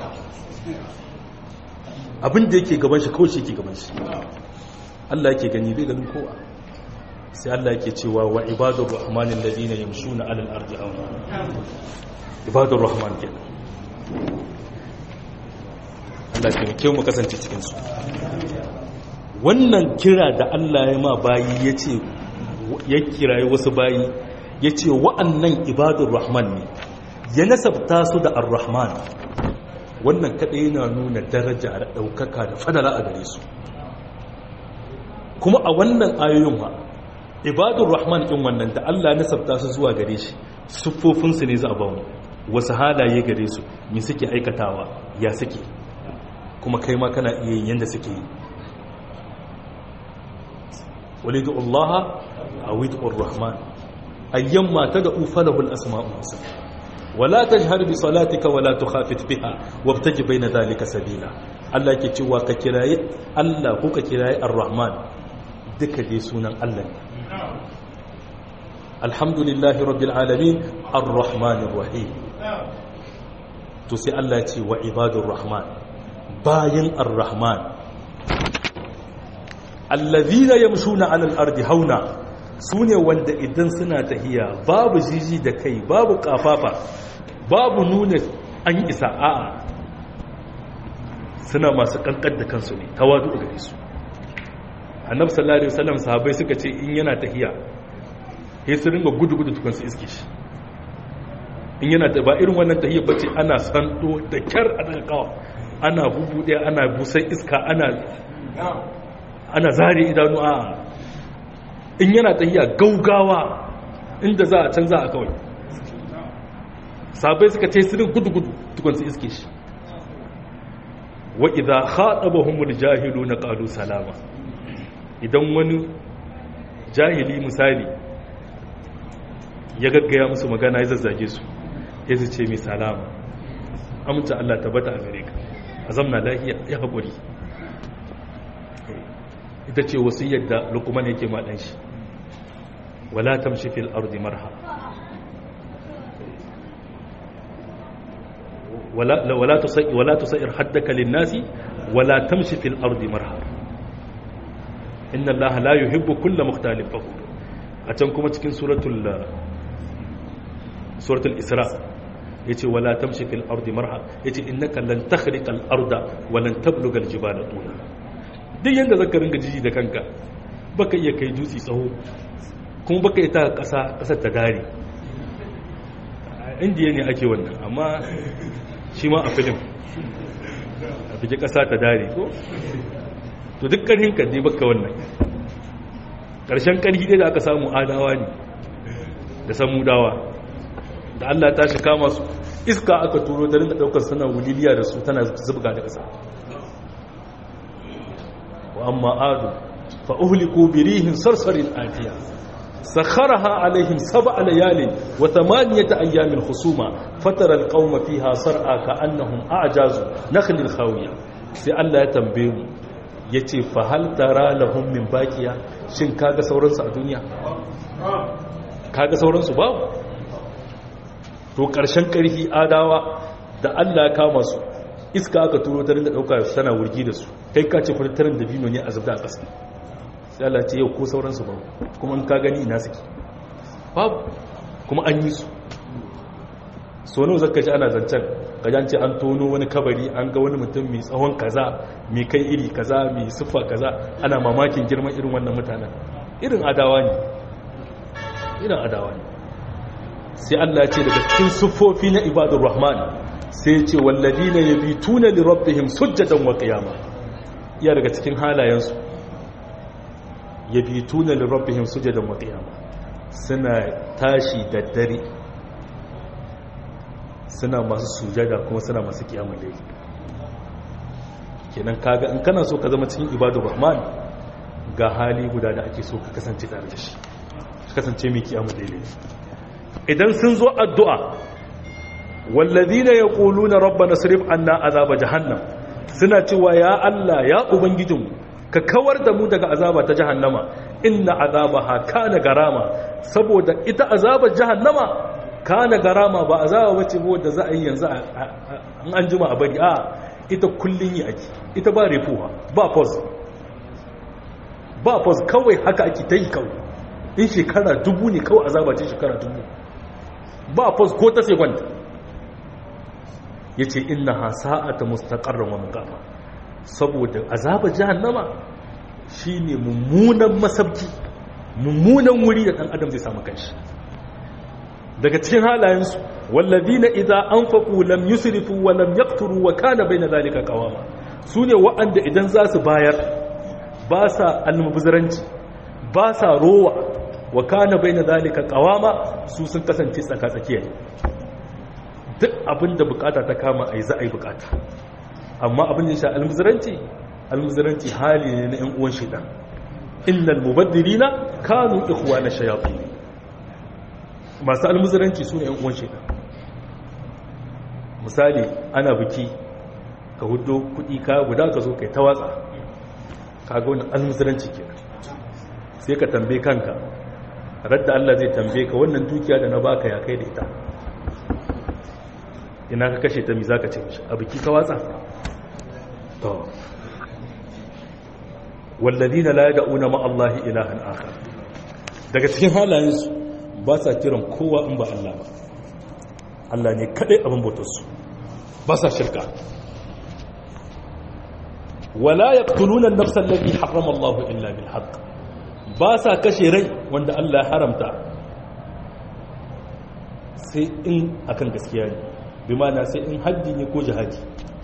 abin da yake gaban shi kawai shi yake gaban shi Allah yake gani bai ganin kowa sai Allah yake cewa wa ibadur rahmanil ladina yamshuna alal ardi awna ibadur rahman kenan Allah ya taimake mu kasance cikin su. Wannan kira da Allah ya ma bayi yace ya kirayi wasu bayi yace wa'annan ibadur rahman ne, ya nasabta su da ar-rahman. Wannan kadai yana nuna daraja da daukaka da fadala a gare su. Kuma a wannan ayoyin ma ibadur rahman din wannan da Allah ya nasabta su zuwa gare shi, siffofin su ne za a ba mu, wasu halaye gare su, me suke aikatawa, ya suke, kuma kai ma kana iya yin yanda suke yi. walidu Allah awidu ar-rahman ayyamma tad'u falahu al-asma'ul husna wala tajhar bi salatika wala tukhafit biha wabtaji bayna dhalika sabila. Allah ke cewa ka kiraye Allah ko ka kiraye ar-rahman, duka dai sunan Allah ne. Alhamdulillahi rabbil alamin ar-rahmanir rahim. To sai Allah ya ce wa ibadur rahman, bayin ar-rahman allazina yamshuna 'alal ardi hauna, sune wanda idan suna tahiya babu jiji da kai, babu kafafa, babu nuna an isa, a'a suna masu kankar da kansu ne, tawadu gare su. Annabi sallallahu alaihi wasallam sahabbai suka ce in yana tahiya sai su ringa gudu gudu tukun su iske shi. In yana ta ba irin wannan tahiyya bace ana sando da kyar a daga kawa, ana bubude, ana busai iska, ana ana zare idanu, a in yana tahiya gaugawa inda za a canza a kawai. Sabai suka ce sirrin gudu-gudu tukun su iske shi. Wa idha khatabahumul jahiluna qalu salama, idan wani jahili misali ya gaggaya musu magana ya zazzage su, ya ce mai salama, amince Allah tabbata a gare ka, a zamna lafiya, ya haƙuri. Ita ce wasu yadda Luqman yake ma dan shi, wala tamshi fil ardi marha, wala wala tusai wala tusair haddaka lin nasi wala tamshi fil ardi marha, inna Allaha la yuhibbu kulla mukhtalin fakhur. A can kuma cikin suratul suratul Isra yace wala tamshi fil ardi marha, yace innaka lan takhriqal arda wa lan tablugal jibala tula. Duk yanda zaka ringa jiji da kanka baka iya kai dutse tsaho, kuma baka ita kasa kasar ta dare. Indiya ne ake wannan, amma shi ma a film a fike kasa ta dare ko to duk karhin ka dai baka wannan. Karshen karhi dai da aka samu adawa ne da samudawa, da Allah ta shi kama su, iska aka turo da rinka daukar sana wuliliya da su tana zubga da kasa. Wa amma adu fa uhliku bi rihin sarsarin atiya sakharaha alaihim sab'a layalin wa thamaniyata ayamin husuma fatara alqauma fiha sar'a ka'annahum a'jazu nakhlin khawiya. Sai Allah ya tambaye mu yace fa hal tara lahum min baqiya, shin kaga sauransu a duniya? Kaga sauransu babu. To ƙarshen ƙarfi adawa da Allah ya kama su, iska aka turo ta rinda ɗauka tana wurgi da su, kai ka ce furtarin da bino ne a zubda a ƙasa. Sai Allah ce yau ko sauransu babu, kuma in ka gani ina suke babu, kuma an yi su. So nawa zaka ji ana zancen, ka ce an tono wani kabari, an ga wani mutum mai tsawon kaza, mai kai iri kaza, mai siffa kaza, ana mamakin girman irin wannan mutanen. Irin adawa ne, irin adawa ne. Sai Allah ce daga cikin siffofi na ibadur rahman, sai ya ce walladina yabituna li rabbihim sujjadan wa qiyama. Iya daga cikin halayensu yabituna li rabbihim sujjadan wa qiyama, suna tashi da dare, suna masu sujada kuma suna masu qiyamul layl. Kenan kaga in kana so ka zama cikin ibadur rahman, ga hali guda da ake so ka kasance tare da shi, ka kasance mai qiyamul layl. Idan sun zo addu'a, wallazina yaquluna rabbana sirif anna azaba jahannam, suna cewa ya Allah ya ubangijinmu ka kawar da mu daga azaba ta jahannama, inna azabaha kana garama, saboda ita azabar jahannama kana garama, ba azaba bace ba wanda za a yi yanzu an an jima a bari, a ita kullun yi ake, ita ba refuwa, ba pause, ba pause, kawai haka ake ta yi kawai. In shekara dubu ne kawai azaba ce, shekara dubu ba fos ko ta sekwanta. yace innaha sa'atu mustaqarran wa muqama saboda azabar jahannama shine mummunan masabki mummunan wuri da dan adam zai samu kanshi daga cikin halayensu walladina idza anfaqu lam yusrifu wa lam yaqturu wa kana bayna zalika qawama sune wa'anda idan za su bayar ba sa almubzaranci ba sa rowa wa kana bayna zalika qawama su sun kasance tsaka tsakiya duk abinda bukata ta kama ai za ai bukata amma abin da ya sha almubzaranci almubzaranci hali ne na ƴan uwan shaytan innal mubaddirina kanu ikhwana shayatin masu almuzuranci su ne yan uwan shaitan misali ana biki ka hudo kudi ka guda ka zo kai ta watsa ka ga wannan almuzuranci kenan sai ka tambaye kanka radda Allah zai tambaye ka wannan dukiya da na baka ya kai da ita ina ka kashe ta mi zaka ce mishi a biki ka watsa to walladina la yad'una ma Allah ilahan akhar daga cikin halayensu ba sa kiran kowa in ba Allah ba Allah ne kadai abin bautarsu ba sa shirka wala yaqtuluna an-nafsa allati harrama Allah illa bil haqq ba sa kashe rai wanda Allah ya haramta sai in akan gaskiya ne bi ma'ana sai in haddi ne ko jihadi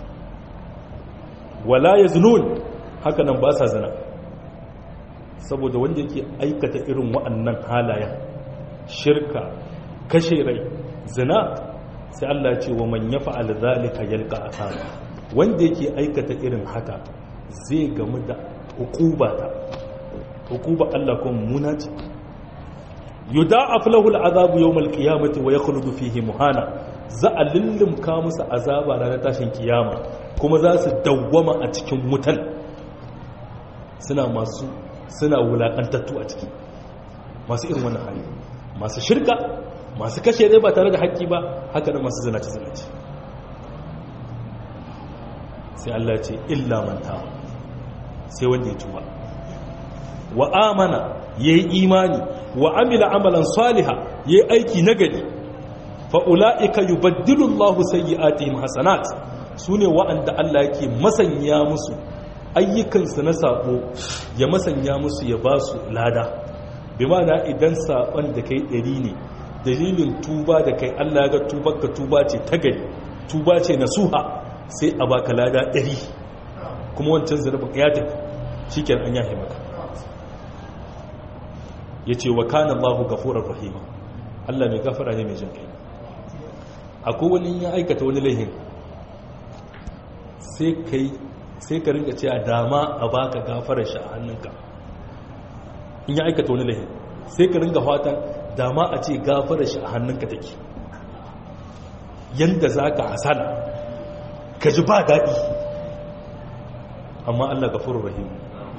wala yaznun haka nan ba sa zina saboda wanda yake aikata irin wa'annan halayen shirka kashe rai zina sai Allah ce wa man yaf'al zalika yalqa athama wanda yake aikata irin haka zai gamu da hukuba ta hukuba Allah kuma munaci yuda'af lahu al'azab yawm al-qiyamati wa yakhludu fihi muhana za a lullumka musu azaba ranar tashin kiyama kuma za su dawwama a cikin wutan suna masu suna wulakantattu a ciki masu irin wannan hali masu shirka masu kashe rai ba tare da haƙƙi ba haka da masu zinaci-zinaci sai Allah ce illa manta sai wanda ya tuba wa amana ya yi imani wa amila amalan saliha ya yi aiki nagari fa'ula'ika yi baddilullahu sayyi'atihim hasanat su ne wa'anda Allah yake masanya musu ayyukansu na sabo ya masanya musu ya ba su lada bi mana idan saɓon da kai ɗari ne dalilin tuba da kai Allah ya ga tubarka tuba ce ta gari tuba ce nasuha sai a baka lada ɗari kuma wancan zarafin ya tafi shi ke an yahe maka ya ce wa kana Allahu gafurar rahima Allah mai gafara ne mai jin kai akwai wani ya aikata wani laihin sai kai sai ka rinka ce a dama a baka gafarar shi a hannunka in ya aikata wani laihin sai ka rinka fatan dama a ce gafarar shi a hannunka take yanda za ka hasala ka ji ba daɗi amma Allah gafurur rahim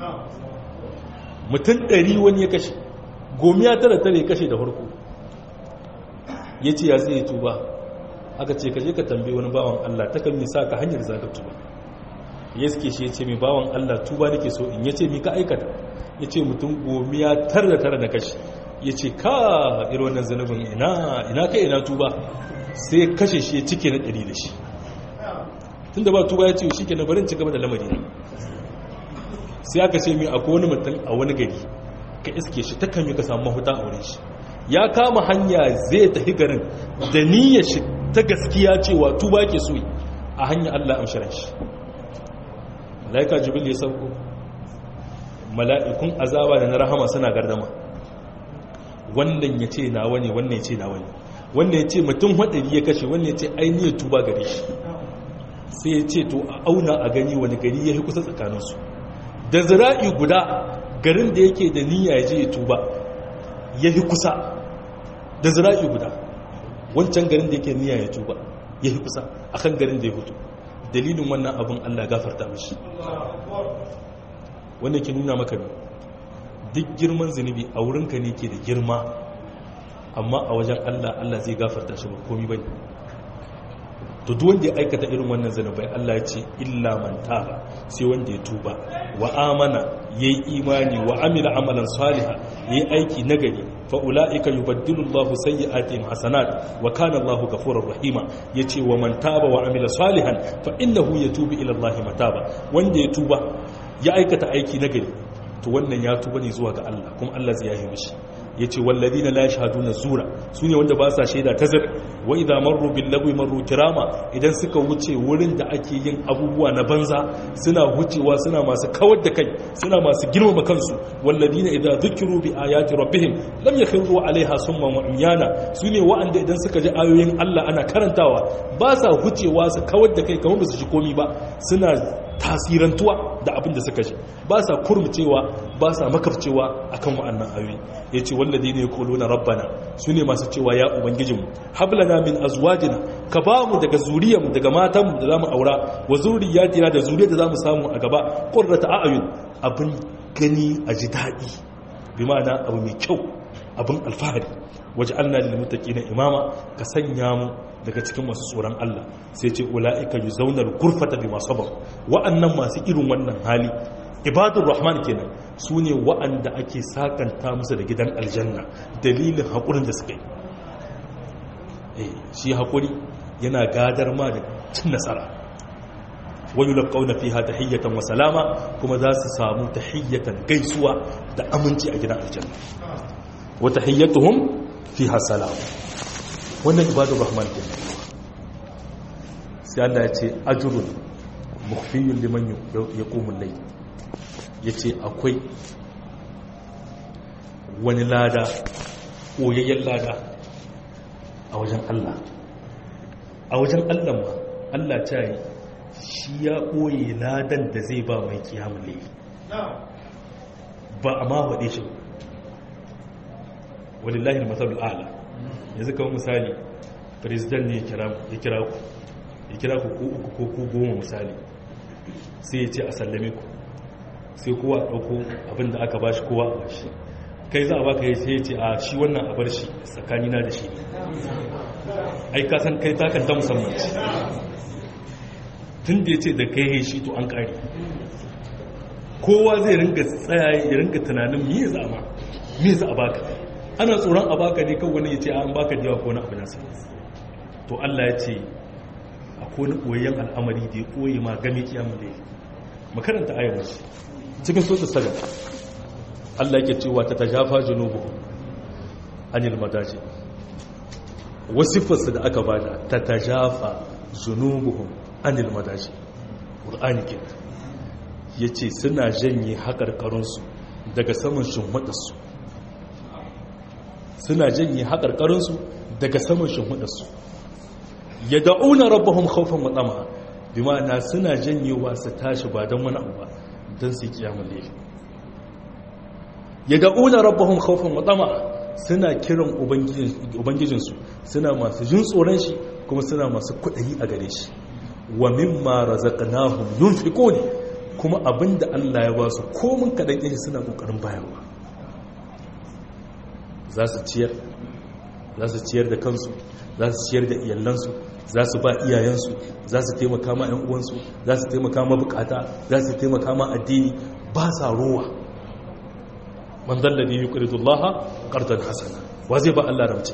mutum ɗari wani ya kashe gomiya tara tare kashe da farko ya ce ya zai tuba aka ce ka je ka tambaye wani bawan Allah ta kan nisa ka hanyar za ka tuba ya suke shi ya ce mai bawan Allah tuba nake so in ya ce mi ka aikata ya ce mutum gomiya tara da tara na kashe ya ce ka irin wannan zanubin ina ina kai ina tuba sai kashe shi ya cike na ɗari da shi tun da ba tuba ya ce shi ke na barin ci gaba da lamari na sai aka ce mai akwai wani mutum a wani gari ka iske shi ta kame ka samu mahuta a wurin shi ya kama hanya zai tafi garin da niyyar shi ta gaskiya cewa tuba ke so a hanya Allah amshiran shi malaika jibril ya sauko mala'ikun azaba da na rahama suna gardama wannan ya ce nawa ne wannan ya ce nawa ne wannan ya ce mutum hadari ya kashe wannan ya ce ainihin tuba gare shi sai ya ce to a auna a gani wani gari ya yi kusa tsakaninsu da zira'i guda garin da yake da niyya ya je ya tuba ya yi kusa da zira'i guda wancan garin da yake niyya ya tuba ya yi kusa akan garin da ya hutu dalilin wannan abin Allah gafarta mishi wanda ke nuna maka duk girman zunubi a wurinka ne ke da girma amma a wajen Allah Allah zai gafarta shi ba komi bane to duk wanda ya aikata irin wannan zanubai Allah ya ce illa man taba sai wanda ya tuba wa amana yayi imani wa amila amalan salihan yayi aiki nagari fa ulaika yubaddilu Allahu sayyi'atihim hasanat wa kana Allahu ghafurur rahima yace wa man taba wa amila salihan fa innahu yatubu ila Allahi mataba wanda ya tuba ya aikata aiki nagari to wannan ya tuba ne zuwa ga Allah kuma Allah zai yahi mishi yace walladina la yashhaduna zura sune wanda ba sa shaida tazir wa idha marru bil lagwi marru kirama idan suka wuce wurin da ake yin abubuwa na banza suna wucewa suna masu kawar da kai suna masu girmama kansu walladina idha dhukiru bi ayati rabbihim lam yakhiru alaiha summan wa umyana sune wa'anda idan suka ji ayoyin Allah ana karantawa ba sa wucewa su kawar da kai kamar ba su ji komi ba suna tasirantuwa da abin da suka ji ba sa kurmucewa ba sa makafcewa akan wa'annan ayoyi yace walladina yaquluna rabbana sune masu cewa ya ubangijinmu hablana min azwajina ka bamu daga zuriyarmu daga matanmu da zamu aura wa zuriyatina da zuriyar da zamu samu a gaba qurrata a'yun abin gani a ji dadi bi ma'ana abu mai kyau abin alfahari waj'alna lil muttaqina imama ka sanya mu daga cikin masu tsoron Allah sai ce ulaika yuzawna al-ghurfata bima sabar wa'annan masu irin wannan hali ibadur rahman kenan su ne wa'anda ake sakanta musu da gidan aljanna dalilin haƙurin da suka yi shi haƙuri yana gadar ma da cin nasara wani laƙauna fi ha tahiyyatan wa salama kuma za su samu tahiyyatan gaisuwa da aminci a gidan aljanna wa tahiyyatuhum fi ha salama wannan ibadur rahman kenan sai Allah ya ce ajrun mukhfiyun liman yaqumul layl ya ce akwai wani lada ɓoyayyen lada a wajen Allah a wajen Allah ma Allah ta yi shi ya ɓoye ladan da zai ba mai kiyamun layi ba a ma waɗe shi walillahi matsalul ala yanzu kawai misali president ne ya kira ku ya kira ku ko uku ko ku goma misali sai ya ce a sallame ku sai kowa ɗauko abinda aka bashi kowa a bashi kai za a baka yi sai ya ce a shi wannan a bar shi tsakanina da shi ai ka san kai takan ta musamman ce tun da ya ce da kai shi to an ƙari kowa zai ringa tsaye ya ringa tunanin me za a ma me za a baka ana tsoron a baka ne kan wani ya ce an baka da yawa ko na abu nasa to Allah ya ce akwai wani ɓoyayyen al'amari da ya ɓoye ma game kiyamun da makaranta ayyar shi cikin sosa saga Allah yake cewa ta tajafa junubu anil madaji wasifarsa da aka bada ta tajafa junubuhum anil madaji qur'ani ke yace suna janye hakarkarunsu daga saman shimmadarsu suna janye hakarkarunsu daga saman shimmadarsu yad'una rabbahum khawfan wa tama'a bima'ana suna janyewa su tashi ba don wani abu ba don su yi kiyamun laifi ya da'una rabbahum khawfan wa tama'a suna kiran ubangijinsu suna masu jin tsoron shi kuma suna masu kudayi a gare shi wa mimma razaqnahum yunfiqun kuma abinda Allah ya ba su komin kadan yake suna kokarin bayarwa za su ciyar za su ciyar da kansu za su ciyar da iyalansu za su ba iyayensu za su taimaka ma ‘yan uwansu za su taimaka ma bukata za su taimaka ma addini ba sa rowa man zalla ne yi ƙaridullaha ƙardan hasana wa zai ba Allah ramce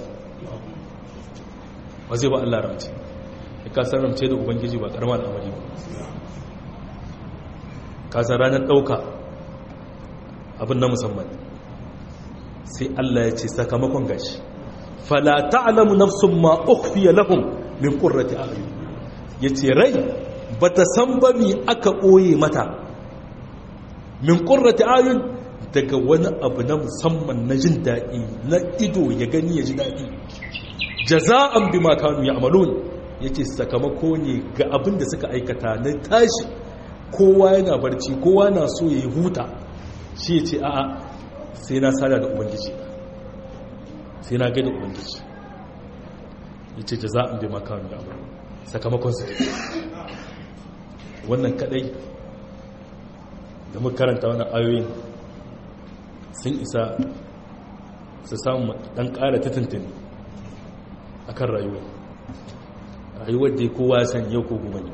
wa zai ba Allah ramce ya kasar ramce da ubangiji ba ƙarama da amari ba kasar ranar ɗauka abin na musamman sai Allah ya ce sakamakon gashi fala ta'lamu nafsun ma ukhfiya lahum min qurrati a'yun yace rai bata san ba mi aka koye mata min qurrati a'yun daga wani abu na musamman na jin dadi na ido ya gani ya ji dadi jaza'an bima kanu ya'malun yace sakamako ne ga abin da suka aikata na tashi kowa yana barci kowa na so yayi huta shi yace a'a sai na sada da ubangiji sai na gani ubangiji ya ce jaza'an bi makamun da abu sakamakon su wannan kadai da muka karanta wannan ayoyin sun isa su samu dan kara titintini a kan rayuwa rayuwar da kowa san yau ko gobe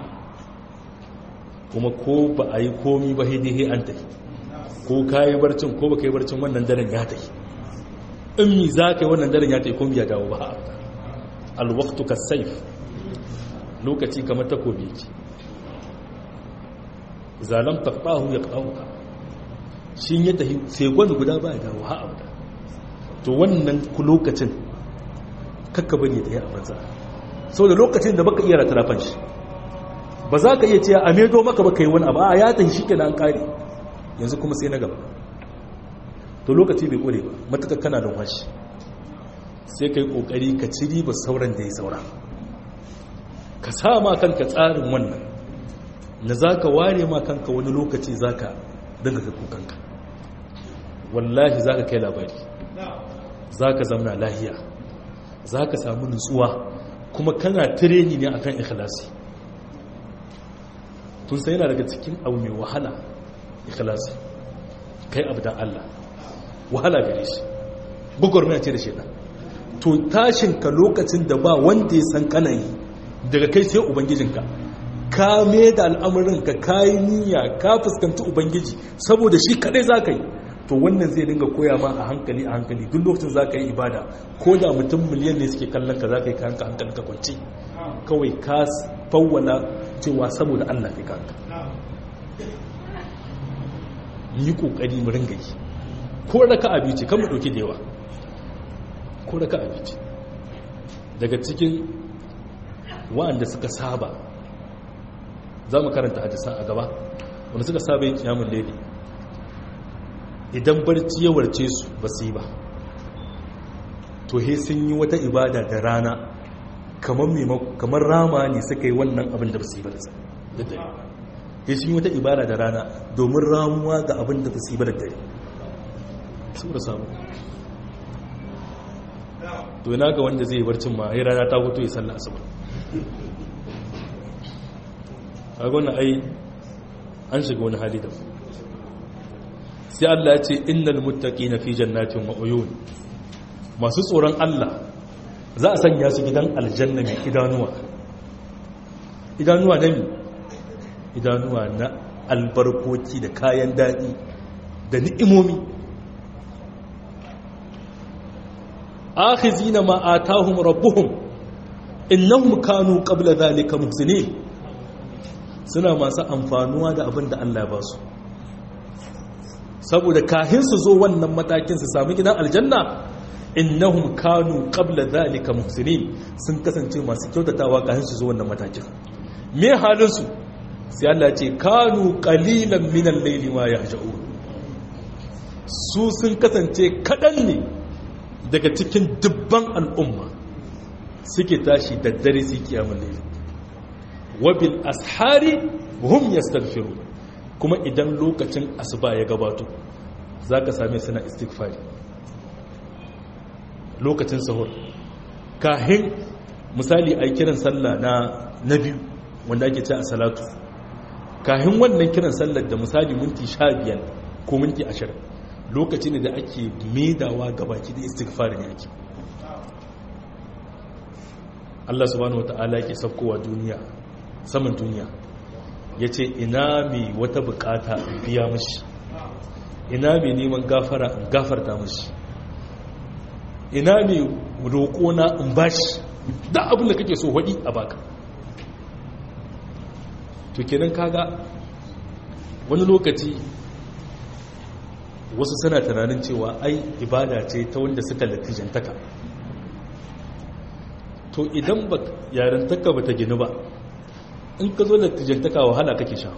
kuma ko ba a yi komi ba hidi an tafi ko ka yi barcin ko ba ka yi barcin wannan daren ya tafi in mi za ka yi wannan daren ya ta yi komi ya dawo ba alwaktu ka saif lokaci kamar takobi ce zalam taqtahu yaqta'uka shin ya tafi sai gwani guda ba ya dawo ha abada to wannan lokacin kakka bari ta yi a banza sau da lokacin da baka iya ratarafan shi ba za ka iya cewa a medo maka baka yi wani abu a ya tafi shi ke an kare yanzu kuma sai na gaba to lokaci bai kore ba matuƙa kana da washi sai ka yi ƙoƙari ka ci riba sauran da ya saura ka sa ma kanka tsarin wannan na za ka ware ma kanka wani lokaci za ka dinga ka kukanka wallahi za ka kai labari za ka zamna lahiya za ka samu nutsuwa kuma kana tireni ne akan ikhlasi tun sai yana daga cikin abu mai wahala ikhlasi kai abu dan Allah wahala gare shi gugurmiya ce da shi to tashin ka lokacin da ba wanda ya san kanayi daga kai sai ubangijinka ka me da al'amarin ka kayi niyya ka fuskanci ubangiji saboda shi kadai za ka yi to wannan zai dinga koya ma a hankali a hankali duk lokacin za ka yi ibada ko da mutum miliyan ne suke kallon ka za ka yi kanka hankali ka kwanci kawai ka fawwala cewa saboda Allah kai kanka yi kokari mu ringa yi ko raka abici kan mu dauki da yawa ko raka abici daga cikin wa'anda suka saba za mu karanta hadisan a gaba wanda suka saba yin kiyamun laili idan barci ya warce su ba su yi ba to he sun yi wata ibada da rana kamar rama ne suka yi wannan abin da ba su yi ba da dare he sun yi wata ibada da rana domin ramuwa ga abin da ba su yi ba da dare su da samu to yana ga wanda zai yi barcin ma ya rana ta hoto ya salla asuba a gwana ai an shiga wani hali da sai Allah ya ce innal muttaqina fi jannatin wa uyun masu tsoron Allah za a sanya su gidan aljanna mai idanuwa idanuwa na mi idanuwa na albarkoki da kayan dadi da ni'imomi akhizina ma atahum rabbuhum innahum kanu qabla dhalika muhsinin suna masu amfanuwa da abin da Allah ya ba su saboda kahin su zo wannan matakin su sami gidan aljanna innahum kanu qabla dhalika muhsinin sun kasance masu kyautatawa kahin su zo wannan matakin me halin su sai Allah ya ce kanu qalilan min al-layli ma yahja'un su sun kasance kadan ne daga cikin dubban al'umma suke tashi da dare su kiyamul layl wabil ashari hum yastaghfirun kuma idan lokacin asuba ya gabato zaka same suna istighfari lokacin sahur kahin misali ai kiran sallah na nabi wanda ake cewa salatu kahin wannan kiran sallar da misali minti sha biyar ko minti ashirin lokaci ne da ake medawa gabaki da istighfari ne ake Allah subhanahu wataala yake saukowa duniya saman duniya ya ce ina mai wata bukata in biya mashi ina mai neman gafara in gafarta mashi ina mai roƙona in bashi da abin da kake so waɗi a baka to kenan kaga wani lokaci wasu suna tunanin cewa ai ibada ce ta wanda suka latijantaka to idan ba yarantaka ba ta gini ba in ka zo latijantaka wahala kake sha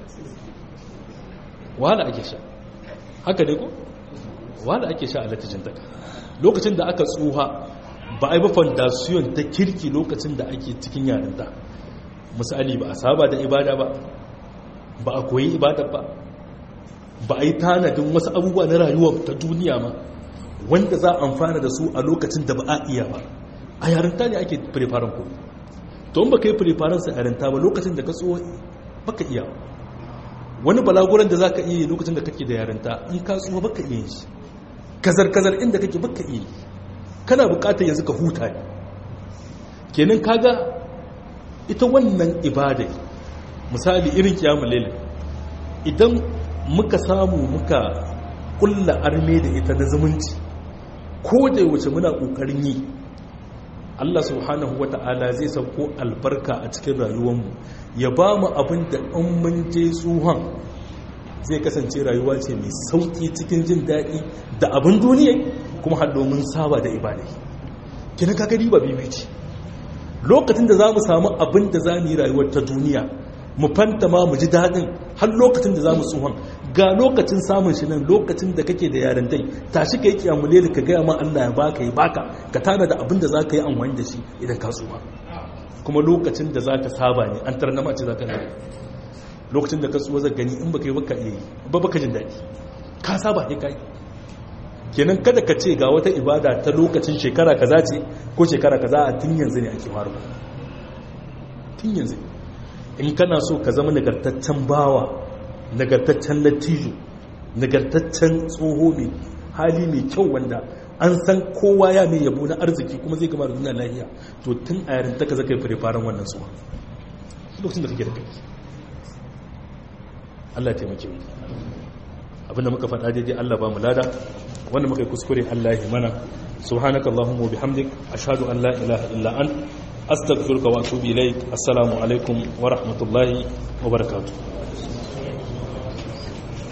wahala ake sha haka ne ko wahala ake sha a latijantaka lokacin da aka tsuha ba a yi ba fondasiyon ta kirki lokacin da ake cikin yarinta misali ba a saba da ibada ba ba a koyi ibada ba ba a yi tanadin wasu abubuwa na rayuwa ta duniya ma wanda za a amfana da su a lokacin da ba a iya ba a yarinta ne ake preparan ko to in ba ka yi preparan sa yarinta ba lokacin da ka tso baka iya wani balaguran da za ka iya lokacin da kake da yarinta in ka tso baka iya yi kazar-kazar inda kake baka iya yi kana bukatar yanzu ka huta ne kenan kaga ita wannan ibadai misali irin kiyamul layl idan muka samu muka kulla arme da ita na zumunci ko da yaushe muna kokarin yi, Allah subhanahu wata'ala zai sauko albarka a cikin rayuwarmu ya ba mu abin da in mun je tsuhon zai kasance rayuwa ce mai sauki cikin jin daɗi da abin duniya kuma har domin saba da ibadai. Kina ka gani ba bibi ce lokacin da za mu samu abin da za mu yi rayuwar ta duniya mu fanta ma mu ji daɗin har lokacin da za mu tsuhon ga lokacin samun shi nan lokacin da kake da yarantai tashi ka yi kiyamuleli ka gaya ma Allah ya baka yi baka ka tana da abin da za ka yi amfani da shi idan ka tsuha kuma lokacin da za ka saba ne an tarnama ce za ka zai lokacin da ka tsuwa zai gani in baka yi baka iya yi ba baka jin daɗi ka saba ne ka yi kenan kada ka ce ga wata ibada ta lokacin shekara kaza ce ko shekara kaza a tun yanzu ne ake faru tun yanzu in kana so ka zama nagartaccen bawa nagartaccen lattijo nagartaccen tsoho mai hali mai kyau wanda an san kowa ya mai yabo na arziki kuma zai gama da duniya lahiya to tun a yarin taka zaka yi fare-faren wannan tsohon lokacin da kake da kai Allah ya taimake mu abinda muka faɗa daidai Allah ba mu lada wanda muka yi kuskure Allah ya mana subhanakallahumma wa bihamdik ashhadu an la ilaha illa ant astaghfiruka wa atubu ilaik assalamu alaikum wa rahmatullahi wa barakatuh